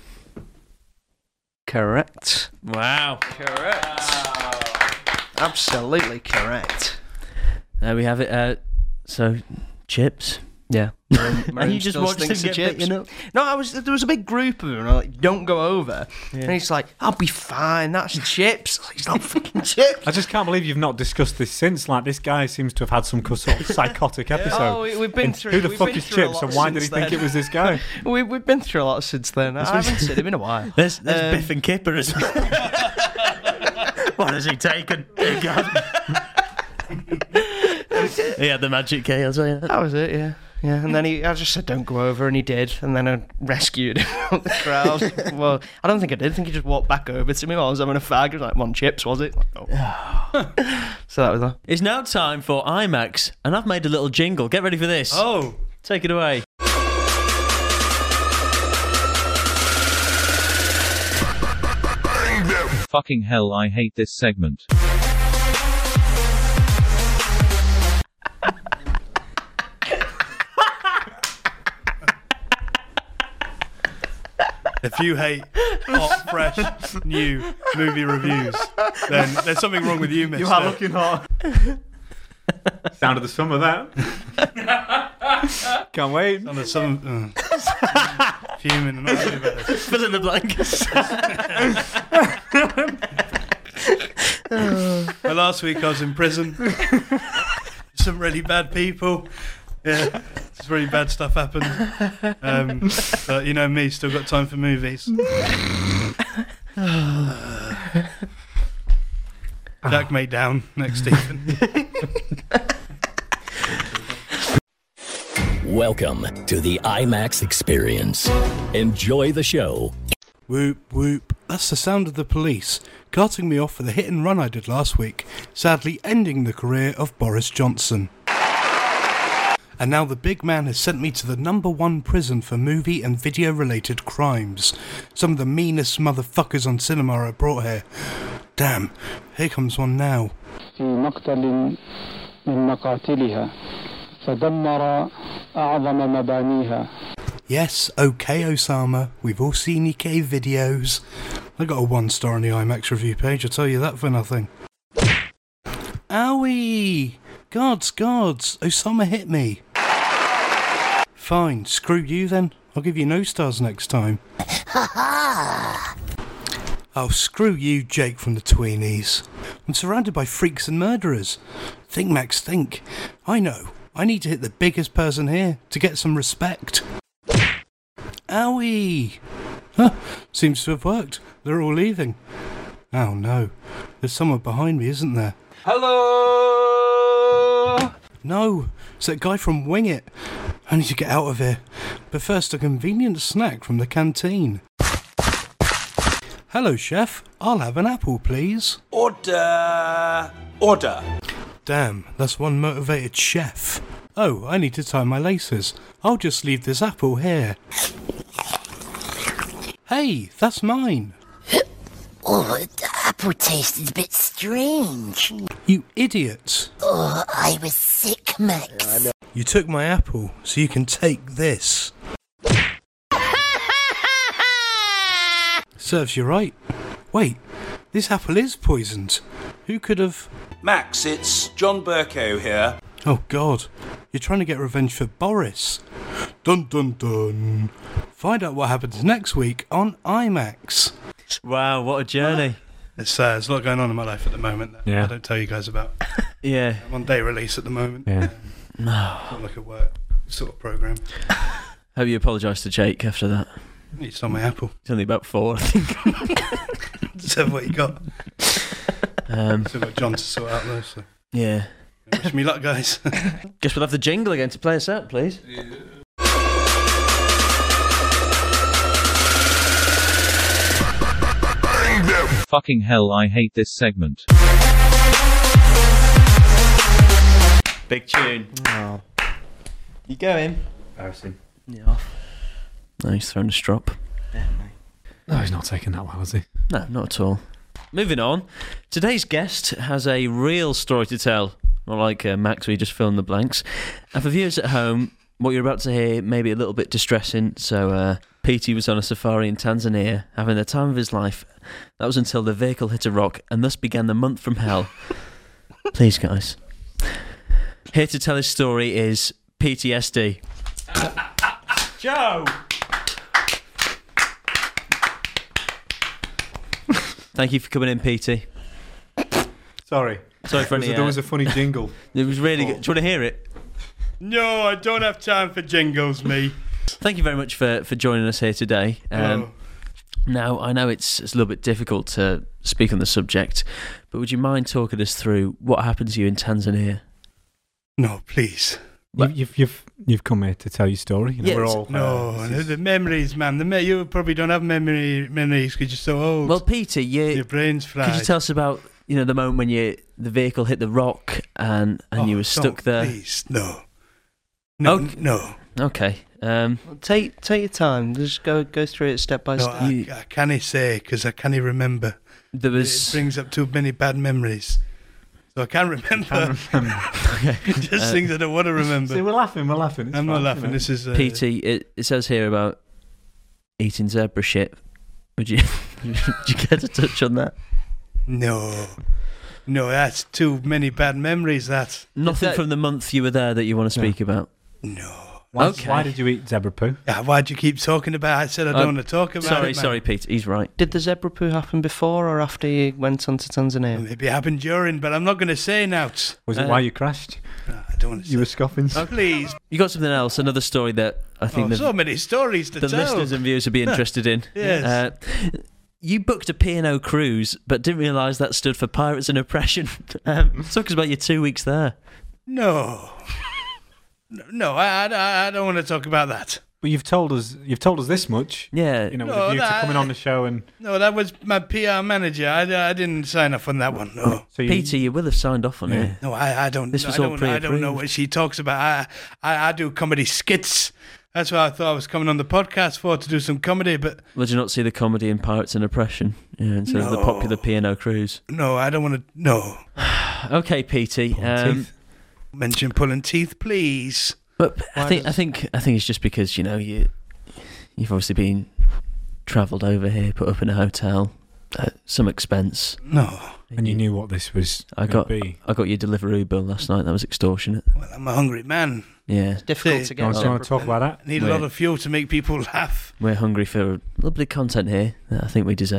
Correct. Wow. Correct. Absolutely correct. There we have it. So, chips. Yeah. And you just watched him get beaten up? No, there was a big group of them, and I'm like, don't go over. Yeah. And he's like, I'll be fine, that's chips. He's not fucking chips. I just can't believe you've not discussed this since. Like, this guy seems to have had some sort of psychotic episode. Oh, we've been through. Who the fuck is Chips, and why did he think it was this guy? We've been through a lot since then. I haven't seen him in a while. There's Biff and Kipper as well. What has he taken? Dear God. He had the magic key, I'll tell you that. That was it, yeah. Yeah, and then I just said, don't go over, and he did. And then I rescued him from the crowd. Well, I don't think I did. I think he just walked back over to me while I was having a fag. He was like, 1 chips, was it? Like, oh. So that was that. It's now time for IMAX, and I've made a little jingle. Get ready for this. Oh. Take it away. Fucking hell, I hate this segment. If you hate hot, fresh, new movie reviews, then there's something wrong with you, mister. You are looking hot. Sound of the summer, that. Can't wait. On the sun, fuming and all that. Fill in the blanks. Well, last week I was in prison. Some really bad people. Yeah, some really bad stuff happened. But you know me, still got time for movies. Jack May down, next Stephen. Welcome to the IMAX experience. Enjoy the show. Whoop, whoop. That's the sound of the police carting me off for the hit and run I did last week, sadly ending the career of Boris Johnson. And now the big man has sent me to the #1 prison for movie and video related crimes. Some of the meanest motherfuckers on cinema are brought here. Damn, here comes one now. في مقتل من مقاتلها فدمر أعظم مبانيها. Yes, okay, Osama. We've all seen your cave videos. I got a 1-star on the IMAX review page, I'll tell you that for nothing. Owie! Guards, Osama hit me. Fine, screw you then. I'll give you no stars next time. Oh, screw you, Jake from the Tweenies. I'm surrounded by freaks and murderers. Think, Max, think. I know. I need to hit the biggest person here to get some respect. Owie! Seems to have worked. They're all leaving. Oh no. There's someone behind me, isn't there? Hello! No, it's that guy from Wing It. I need to get out of here. But first, a convenient snack from the canteen. Hello, chef. I'll have an apple, please. Order! Damn, that's one motivated chef. Oh, I need to tie my laces. I'll just leave this apple here. Hey, that's mine. Oh, the apple tasted a bit strange. You idiot. Oh, I was sick, Max. You took my apple, so you can take this. Serves you right. Wait, this apple is poisoned. Who could have... Max, it's John Burko here. Oh God, you're trying to get revenge for Boris. Dun dun dun. Find out what happens next week on IMAX. Wow, what a journey. There's a lot going on in my life at the moment that Yeah. I don't tell you guys about. Yeah. I'm on day release at the moment. Yeah. Not like a work sort of programme. Hope you apologise to Jake after that. You stole my apple. It's only about 4, I think. Just have what you got. Still got John to sort out though, so Yeah. wish me luck, guys. Guess we'll have the jingle again to play us out, please. Fucking hell, I hate this segment. Big tune. Oh. You going? Embarrassing. Yeah, off. No, he's thrown a strop. No, he's not taking that well, has he? No, not at all. Moving on. Today's guest has a real story to tell. Not like Max, where you just fill in the blanks. And for viewers at home, what you're about to hear may be a little bit distressing. So, Petey was on a safari in Tanzania, having the time of his life. That was until the vehicle hit a rock, and thus began the month from hell. Please, guys. Here to tell his story is PTSD. Joe! Thank you for coming in, Petey. Sorry. Sorry for any... There was a funny jingle. It was really good. Do you want to hear it? No, I don't have time for jingles, me. Thank you very much for joining us here today. Oh. Now, I know it's a little bit difficult to speak on the subject, but would you mind talking us through what happened to you in Tanzania? No, please. You've come here to tell your story. You know, Yeah, we're all the memories, man. You probably don't have memories because you're so old. Well, Peter, your brain's fried. could you tell us about the moment when the vehicle hit the rock and you were stuck there? Please, no. Okay. No. Okay. Take your time. Just go through it step by No, step. I can't say because I can't remember. There was... It brings up too many bad memories. So I can't remember. Just things I don't want to remember. See, we're laughing. It's I'm not fine, laughing. you know. This is... Petey, it says here about eating zebra shit. Would you care to touch on that? No, that's too many bad memories, that. Nothing from the month you were there that you want to speak about? No. Why did you eat zebra poo? Yeah, why'd you keep talking about it? I said I don't want to talk about it, man. Sorry, Peter. He's right. Did the zebra poo happen before or after you went on to Tanzania? Maybe it happened during, but I'm not going to say now. Was it why you crashed? No, I don't want to say. You were scoffing. Oh, please. You got something else? Another story that I think so many stories to the tell. listeners and viewers would be interested in. Yes. You booked a P&O cruise, but didn't realise that stood for Pirates and Oppression. Talk us about your 2 weeks there. No, I don't want to talk about that. But you've told us this much. Yeah. With a view to coming on the show and... No, that was my PR manager. I didn't sign off on that one, no. So Peter, you will have signed off on it. No, I don't. This was I all don't, pre-approved. I don't know what she talks about. I do comedy skits. That's what I thought I was coming on the podcast for, to do some comedy, but... Would you not see the comedy in Pirates and Oppression instead of the popular P&O cruise? No, I don't want to... No. Okay, Petey. Mention pulling teeth, please. But I think it's just because you've obviously been travelled over here, put up in a hotel, at some expense. No. And you knew what this was I going to be. I got your Deliveroo bill last night. That was extortionate. Well, I'm a hungry man. Yeah. It's difficult to get. Do you want to talk about that? I need a lot of fuel to make people laugh. We're hungry for a little bit of content here that I think we deserve.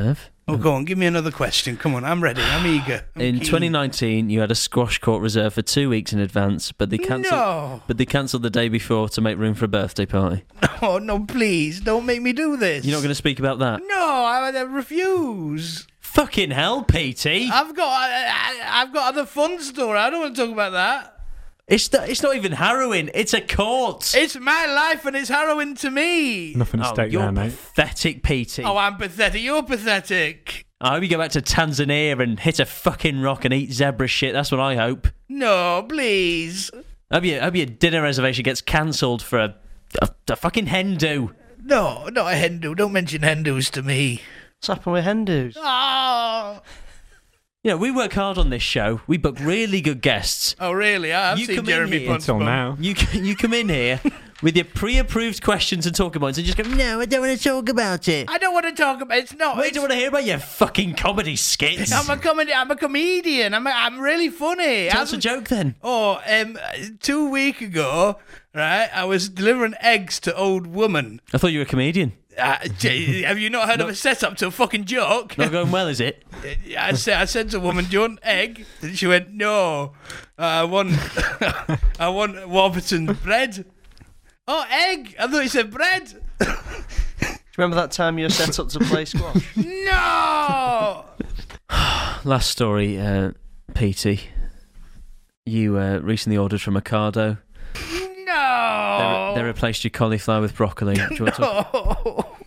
Oh, go on, give me another question. Come on, I'm ready. I'm eager. I'm In keen. 2019, you had a squash court reserved for 2 weeks in advance, but they cancelled. No. But they cancelled the day before to make room for a birthday party. Oh, no, please, don't make me do this. You're not going to speak about that? No, I refuse. Fucking hell, Petey! I've got other fun story. I don't want to talk about that. It's not even harrowing. It's a court. It's my life and it's harrowing to me. Nothing at stake you're there, mate. pathetic, Petey. Oh, I'm pathetic. You're pathetic. I hope you go back to Tanzania and hit a fucking rock and eat zebra shit. That's what I hope. No, please. I hope your dinner reservation gets cancelled for a fucking hen do. No, not a Hindu. Don't mention Hindus to me. What's happened with Hindus? Oh. You know, we work hard on this show. We book really good guests. Oh, really? I've You seen come in Jeremy here Punch Until now. You come in here with your pre-approved questions and talking points and just go, no, I don't want to talk about it. I don't want to talk about. It's not. I don't want to hear about your fucking comedy skits. I'm a comedian. I'm really funny. Tell us a joke then. Oh, 2 weeks ago, right? I was delivering eggs to old woman. I thought you were a comedian. Have you not heard of a setup to a fucking joke? Not going well, is it? I said to a woman, "Do you want egg?" And she went, "No, I want Warburton bread." Oh, egg! I thought you said bread. Do you remember that time you were set up to play squash? No. Last story, Petey. You recently ordered from Ocado. No. They replaced your cauliflower with broccoli. Do you want to No.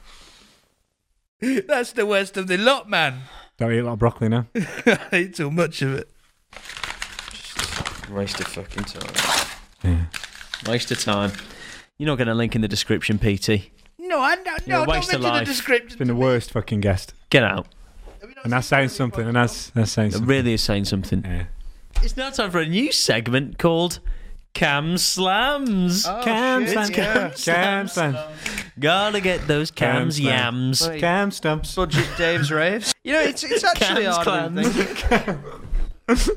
That's the worst of the lot, man. Don't eat a lot of broccoli now. I eat too much of it. Waste of fucking time. Yeah. Waste of time. You're not going to link in the description, Petey. No, don't waste of mention the life. description. It's been the worst fucking guest. Get out. And that's saying something. And that's saying It something. really is saying something. Yeah. It's now time for a new segment called Cam Slams. Cam shit, slams. yeah. Cam slams. Gotta get those cams Cam yams. slams. Cam stumps. Budget Dave's raves. You know, it's actually Cam's hard. clams.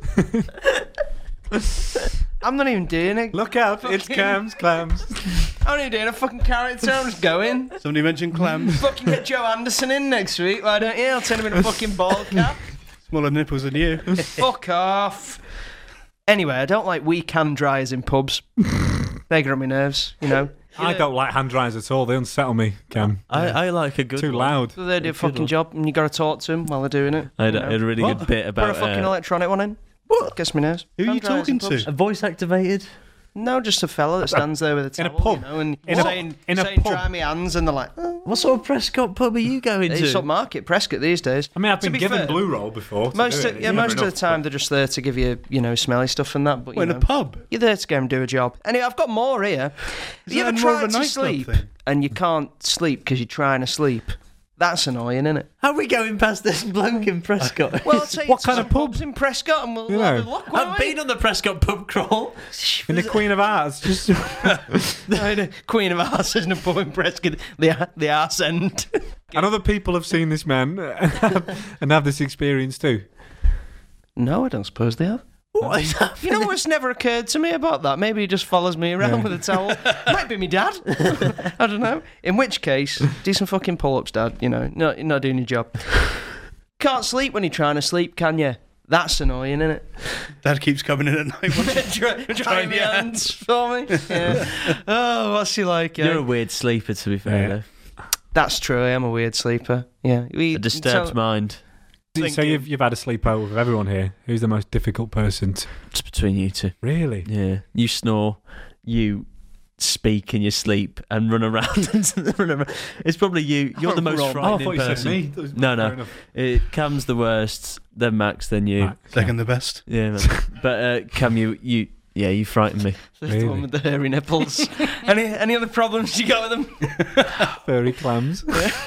I'm not even doing it. Look out, it's Cam's clams. I'm not even doing a fucking character. I'm just going. Somebody mentioned clams. Fucking get Joe Anderson in next week. Why don't you? I'll turn him in a fucking ball cap. Smaller nipples than you. Fuck off. Anyway, I don't like weak hand dryers in pubs. They get on my nerves, you know. I don't like hand dryers at all. They unsettle me, Cam. I like a good Too one. loud. So they do a Good fucking one. job, and you got to talk to them while they're doing it. I had you a know. really good bit Put about a fucking electronic one in. What? Gets me nerves. Who are you Hand dryers in talking pubs. to? a voice activated. No, just a fella that stands there with a In a towel, pub? you know, and In a- saying, in a saying pub? dry me hands, and they're like, oh. What sort of Prescott pub are you going It's to? upmarket Prescott these days. I mean, I've To been be given fair, blue roll before. to Most do of, it. yeah, It's most never of the enough, time they're just there to give you, you know, smelly stuff and that. But you Well, in know, a pub. you're there to go and do a job. Anyway, I've got more here. Is You that ever more of tried a to nightclub sleep thing? and you can't sleep because you're trying to sleep? That's annoying, isn't it? How are we going past this bloke in Prescott? Well, I'll take What you to kind some of pub? pubs in Prescott and we'll You have a know. look. won't I've we? been on the Prescott pub crawl. In the Queen of Hearts, just No, the Queen of Arse isn't a pub in Prescott. The arse end. and other people have seen this man and have this experience too. No, I don't suppose they have. What is that? You know what's never occurred to me about that? Maybe he just follows me around with a towel. Might be me dad. I don't know. In which case, do some fucking pull-ups, Dad. You know, you're not doing your job. Can't sleep when you're trying to sleep, can you? That's annoying, isn't it? Dad keeps coming in at night. Trying my hands for me. Yeah. Oh, what's he like? You're a weird sleeper, to be fair, Yeah. though. That's true. I am a weird sleeper. Yeah. A disturbed mind. So you've had a sleepover with everyone here. Who's the most difficult person? It's between you two. Really? Yeah. You snore, you speak in your sleep and run around. It's probably you. You're the most Oh, I frightening thought you said person. me. No, Fair no. enough. Cam's the worst, then Max, then you. Right. Second the best. Yeah, man. But Cam, you frighten me. That's the one with the hairy nipples. Any other problems you got with them? Furry clams.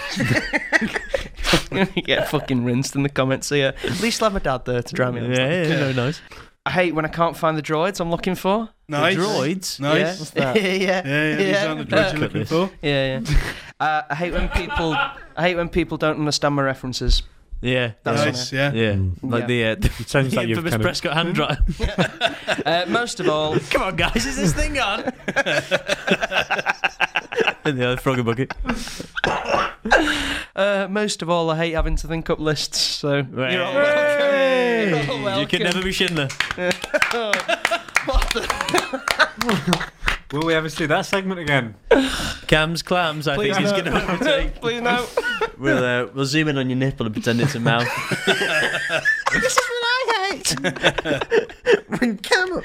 You get fucking rinsed in the comments here. At least I'll have my dad there to dry me. Yeah, no, nice. I hate when I can't find the droids I'm looking for. Nice. The droids. Nice. Yeah. What's that? yeah. Yeah, these aren't the droids you're looking for. Yeah. I hate when people don't understand my references. Yeah. That's Nice, yeah. Yeah. Like Yeah. the sounds like you've infamous kind of- Prescott hand dryer. Most of all, Come on, guys, is this thing on? In the other frog bucket. Most of all, I hate having to think up lists, so you're all Hey! welcome. You're all welcome. You can never be Schindler. What the... Will we ever see that segment again? Cam's clams, I think Please he's no. going to overtake. Please no. We'll zoom in on your nipple and pretend it's a mouth. This is what I hate. When Cam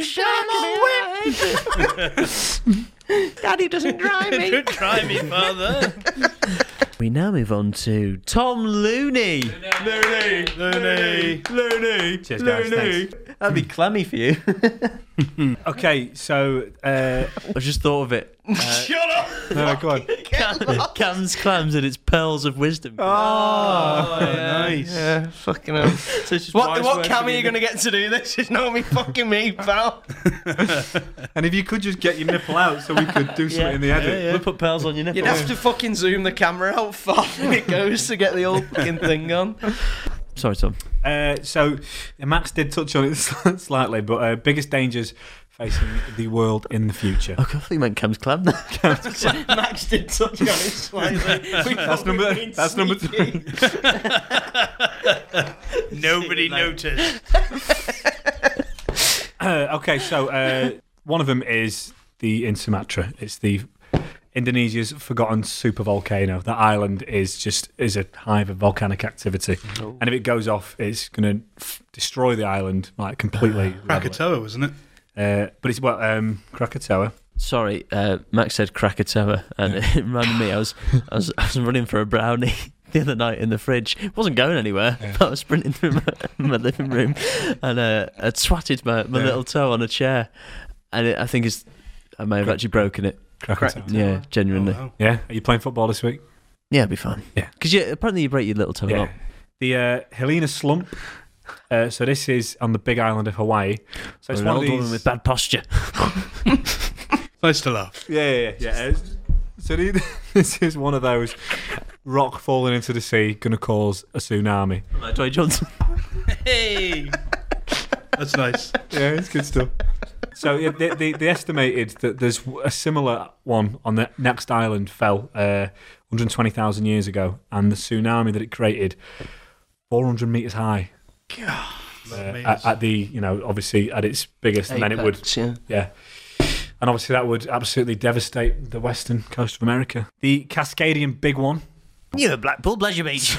Daddy doesn't drive me. Don't try me, father. We now move on to Tom Looney. Looney. Cheers, guys. Thanks. That'd be clammy for you. Okay, so I just thought of it. Shut up. no, go on. Cam's clams and its pearls of wisdom. Oh, nice. Yeah, fucking hell. So it's just What wise cam are words you going to get to do this? It's not me fucking me, pal. And if you could just get your nipple out so we could do something in the edit. We'll put pearls on your nipple. You'd have to fucking zoom the camera out far than it goes to get the old fucking thing on. Sorry, Tom. So Max did touch on it slightly, but biggest dangers facing the world in the future. I thought you meant Cam's clam. Max did touch on it slightly. That's number 3. Nobody noticed. Okay, so one of them is in Sumatra. It's the Indonesia's forgotten supervolcano. That island is a hive of volcanic activity, and if it goes off, it's going to destroy the island like completely. Krakatoa, wasn't it? But it's Krakatoa. Sorry, Max said Krakatoa, and it reminded me. I was running for a brownie the other night in the fridge. It wasn't going anywhere. Yeah. I was sprinting through my living room, and I'd swatted my little toe on a chair, and I think I may have actually broken it. Krakatoa. Yeah, genuinely. Oh, wow. Yeah. Are you playing football this week? Yeah, it'll be fine. Yeah. Because apparently you break your little toe a lot. The Helena Slump. So this is on the big island of Hawaii. So it's An one of old woman these. with bad posture. Nice to laugh. Yeah. So this is one of those rock falling into the sea going to cause a tsunami. Like Dwayne Johnson. Hey. That's nice. Yeah, it's good stuff. So they estimated that there's a similar one on the next island fell 120,000 years ago, and the tsunami that it created 400 meters high. At the obviously at its biggest, and then it would and obviously that would absolutely devastate the western coast of America. The Cascadian Big One. You at Blackpool, Pleasure Beach.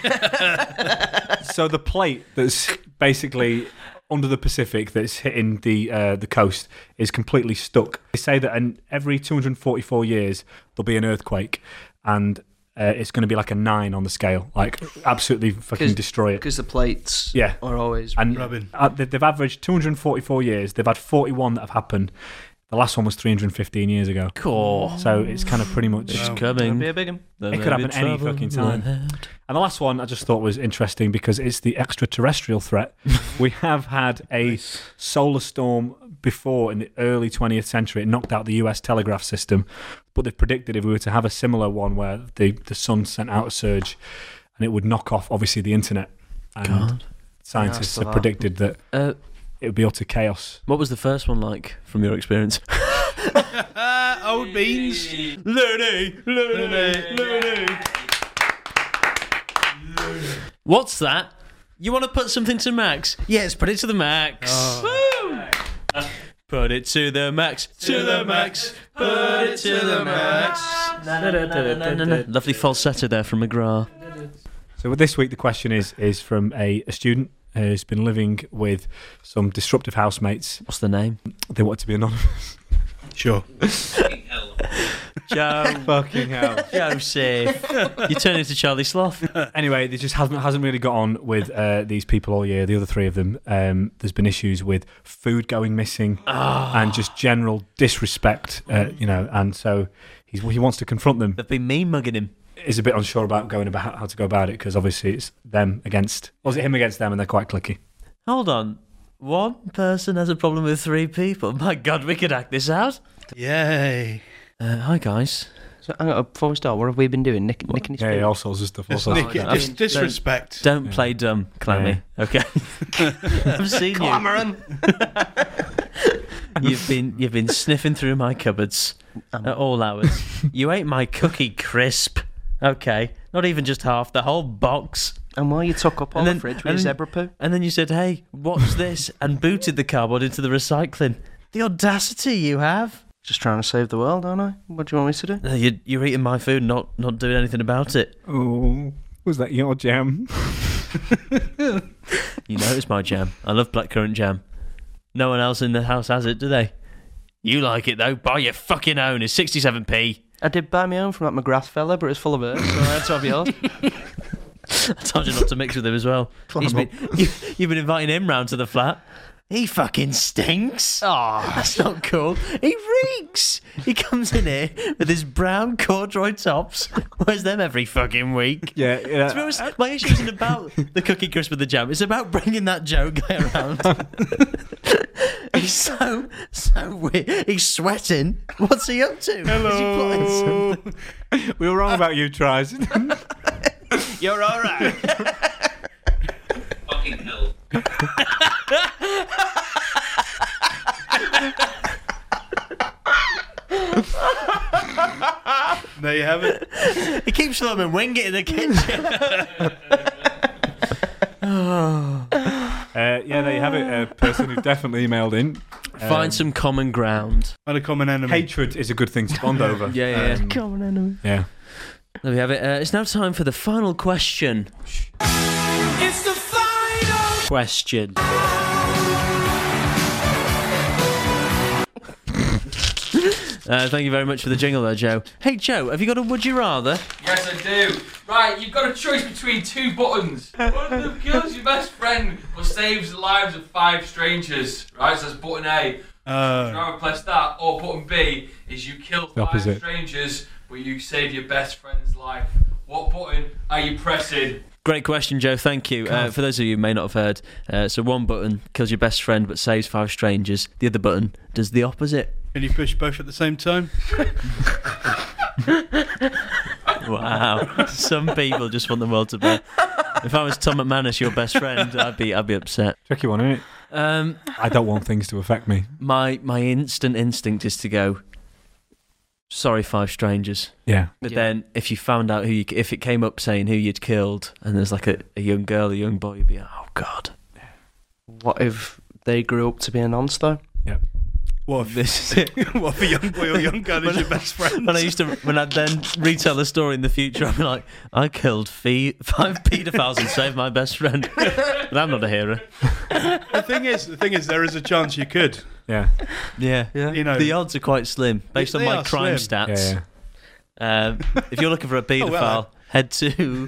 So the plate that's basically under the Pacific that's hitting the coast is completely stuck. They say that every 244 years there'll be an earthquake, and it's going to be like a 9 on the scale, like absolutely fucking destroy it. Because the plates are always rubbing. They've averaged 244 years. They've had 41 that have happened. The last one was 315 years ago. Cool. So it's kind of pretty much coming. Be a big one. It could happen any fucking time. And the last one I just thought was interesting because it's the extraterrestrial threat. We have had a solar storm before in the early 20th century. It knocked out the US telegraph system, but they've predicted if we were to have a similar one where the sun sent out a surge and it would knock off, obviously, the internet. And scientists have predicted that it would be utter chaos. What was the first one like, from your experience? Old beans. Looney. What's that? You want to put something to max? Yes, put it to the max. Woo! Put it to the max. To the max. Put it to the max. Lovely falsetto there from McGrath. So this week the question is from a student who's been living with some disruptive housemates. What's the name? They want to be anonymous. Sure. Joe. Fucking hell. Joseph. You turn into Charlie Sloth. Anyway, they just hasn't really got on with these people all year, the other three of them. There's been issues with food going missing and just general disrespect, and so he wants to confront them. They've been mean mugging him. Is a bit unsure about how to go about it because obviously it's them against, or is it him against them, and they're quite cliquey. Hold on. One person has a problem with 3 people. My God, we could act this out. Yay. Hi, guys. So, before we start, what have we been doing? Nicking his food? Yeah, all sorts of stuff. Disrespect. Don't play dumb, Clammy. Okay. I've seen you. Clamoring. You've been sniffing through my cupboards at all hours. You ate my cookie crisp. Okay. Not even just half, the whole box. And while you took up all And the then- fridge with and your then- zebra poo. And then you said, hey, what's this? And booted the cardboard into the recycling. The audacity you have. Just trying to save the world, aren't I? What do you want me to do? You're eating my food, not doing anything about it. Oh, was that your jam? You know it's my jam. I love blackcurrant jam. No one else in the house has it, do they? You like it, though. Buy your fucking own. It's 67p. I did buy my own from that McGrath fella, but it's full of earth, so I had to have yours. I told you not to mix with him as well. You've been inviting him round to the flat. He fucking stinks. Oh, That's not cool. He reeks. He comes in here with his brown corduroy tops. Wears them every fucking week. Yeah. To be honest, my issue isn't about the cookie crisp with the jam. It's about bringing that Joe guy around. He's so weird. He's sweating. What's he up to? Hello. Is he plotting something? We were wrong about you, Tries. you're all right. Fucking hell. There you have it. He keeps Norman wing it in the kitchen. Yeah, there you have it. A person who definitely emailed in. Find some common ground. Find a common enemy. Hatred is a good thing to bond over. Yeah. Common enemy. Yeah. There we have it. It's now time for the final question. It's the final Question. Thank you very much for the jingle there, Joe. Hey, Joe, have you got a would you rather? Yes, I do. Right, you've got a choice between two buttons. One of them kills your best friend, but saves the lives of 5 strangers. Right, so that's button A. Would you rather press that, or button B is you kill 5 opposite. strangers, but you save your best friend's life. What button are you pressing? Great question, Joe. Thank you. For those of you who may not have heard, so one button kills your best friend but saves 5 strangers. The other button does the opposite. Can you push both at the same time? Wow. Some people just want the world to burn. If I was Tom McManus, your best friend, I'd be upset. Tricky one, isn't it? I don't want things to affect me. My instant instinct is to go, sorry, 5 strangers. Yeah. But then if you found out if it came up saying who you'd killed, and there's like a young girl, a young boy, you'd be like, oh God. What if they grew up to be a nonce, though? Yeah. What if This is it. what if a young boy or young girl is your best friend? When I'd then retell the story in the future, I'd be like, I killed 5 paedophiles and saved my best friend. But I'm not a hero. The thing is, there is a chance you could. Yeah. Yeah. You know, The odds are quite slim based on They my are crime slim. stats. Yeah. If you're looking for a paedophile, well. head to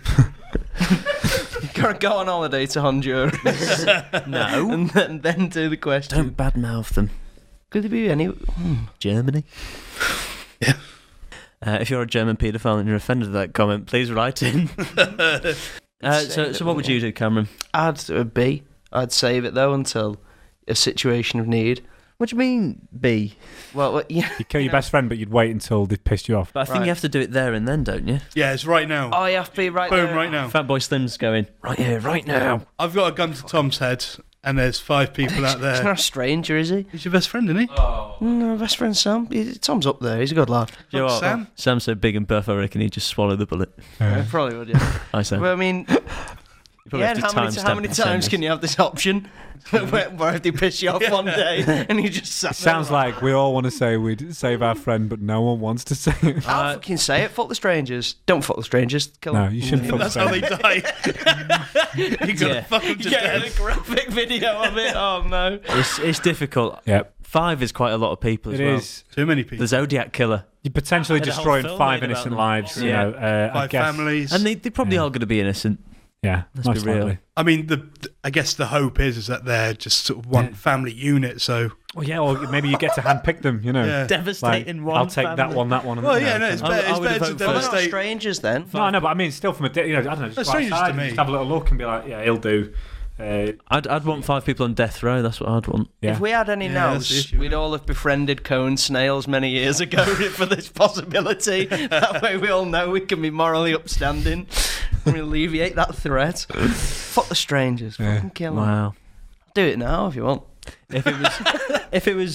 Go on holiday to Honduras. no. and then do the question. Don't badmouth them. Could there be any... Germany. Yeah. If you're a German paedophile and you're offended at that comment, please write in. So what would you do, Cameron? I'd do a B. I'd save it, though, until a situation of need. What do you mean, B? Well, yeah. You kill your best friend, but you'd wait until they've pissed you off. But I think you have to do it there and then, don't you? Yeah, it's right now. Oh, you have to be right Boom, there. right now. Fatboy Slim's going, right here, right now. I've got a gun to Tom's head, and there's 5 people out He's there. not a stranger, is he? He's your best friend, isn't he? Oh. No, best friend Sam. Tom's up there. He's a good lad. You know what? Sam? Sam's so big and buff, I reckon he'd just swallow the bullet. Yeah, probably would, yeah. I say. Well, I mean, probably have to how many timestamp the times sentence. can you have this option? where if they piss you off one day and you just sat It sounds like we all want to say we'd save our friend, but no one wants to say it. I'll fucking say it. Fuck the strangers. Don't fuck the strangers. Kill No, them. you shouldn't fuck That's the how they friend. die. You gotta Yeah. fuck them to Get death. a graphic video of it. Oh no. It's difficult. Yep. 5 is quite a lot of people as It well. is. Too many people. The Zodiac Killer. You're potentially Had a whole destroying film 5 made about innocent them. lives. You Yeah. know, I 5 guess. families. And they're probably Yeah. all going to be innocent. Yeah, Let's most be real. likely. I mean, I guess the hope is that they're just sort of one family unit. So Well, yeah, or maybe you get to handpick them. You know, yeah. Devastating like, one I'll take that family. one, that one. And, Well, you yeah, know, no, it's I better, it's would better to vote for Well, they're not devastate. strangers then. No, no, but I mean, still from a, I don't know, just They're go strangers to outside and me. just have a little look and be like, yeah, he'll do. I'd want 5 people on death row. That's what I'd want. Yeah. If we had any Yeah, that's the nous, issue, we'd all have befriended cone snails many years ago for this possibility. That way we all know we can be morally upstanding and we alleviate that threat. Fuck the strangers. Yeah. Fucking kill them. Wow. Do it now if you want. If it was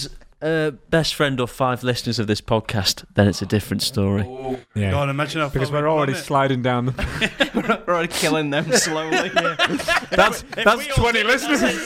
best friend or 5 listeners of this podcast, then it's a different story. Yeah. God, imagine how far Because we've we're already gone it. sliding down the... We're already killing them slowly. That's 20 listeners.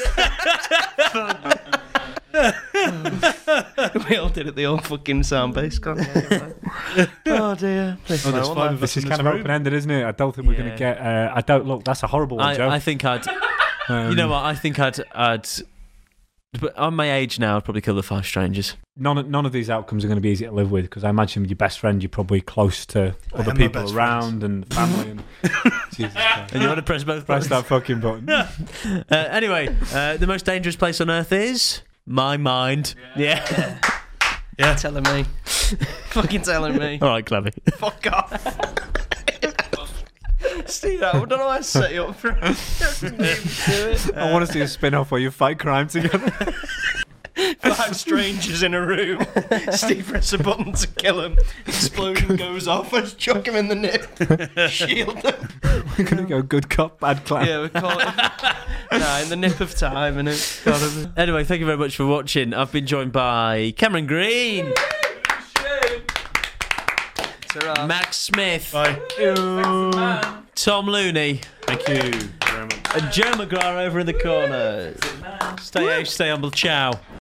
We all did it the old fucking sound bass. Oh dear. Oh, there's 5 of us This is in kind of room. open-ended, isn't it? I don't think we're going to get... I don't... Look, that's a horrible one, Joe. I think I'd... you know what? I think I'd... But on my age now, I'd probably kill the 5 strangers. None of these outcomes are going to be easy to live with, because I imagine with your best friend, you're probably close to other am my people best around and family. And Jesus Christ. And you want to press both Press buttons? that fucking button. Anyway, the most dangerous place on earth is... my mind. Yeah. Yeah. Telling me. Fucking telling me. All right, Clevy. Fuck off. Steve, I don't know why I set you up for it. I want to see a spin-off where you fight crime together. 5 strangers in a room. Steve presses a button to kill him. Explosion goes off. I just chuck him in the nip. Shield him. We're going to go good cop, bad clown. Yeah, we call it. Nah, in the nip of time, innit? Anyway, thank you very much for watching. I've been joined by Cameron Green, Max Smith, Tom Looney, Thank you very much. and Joe McGrath over in the corner. Stay humble. Ciao.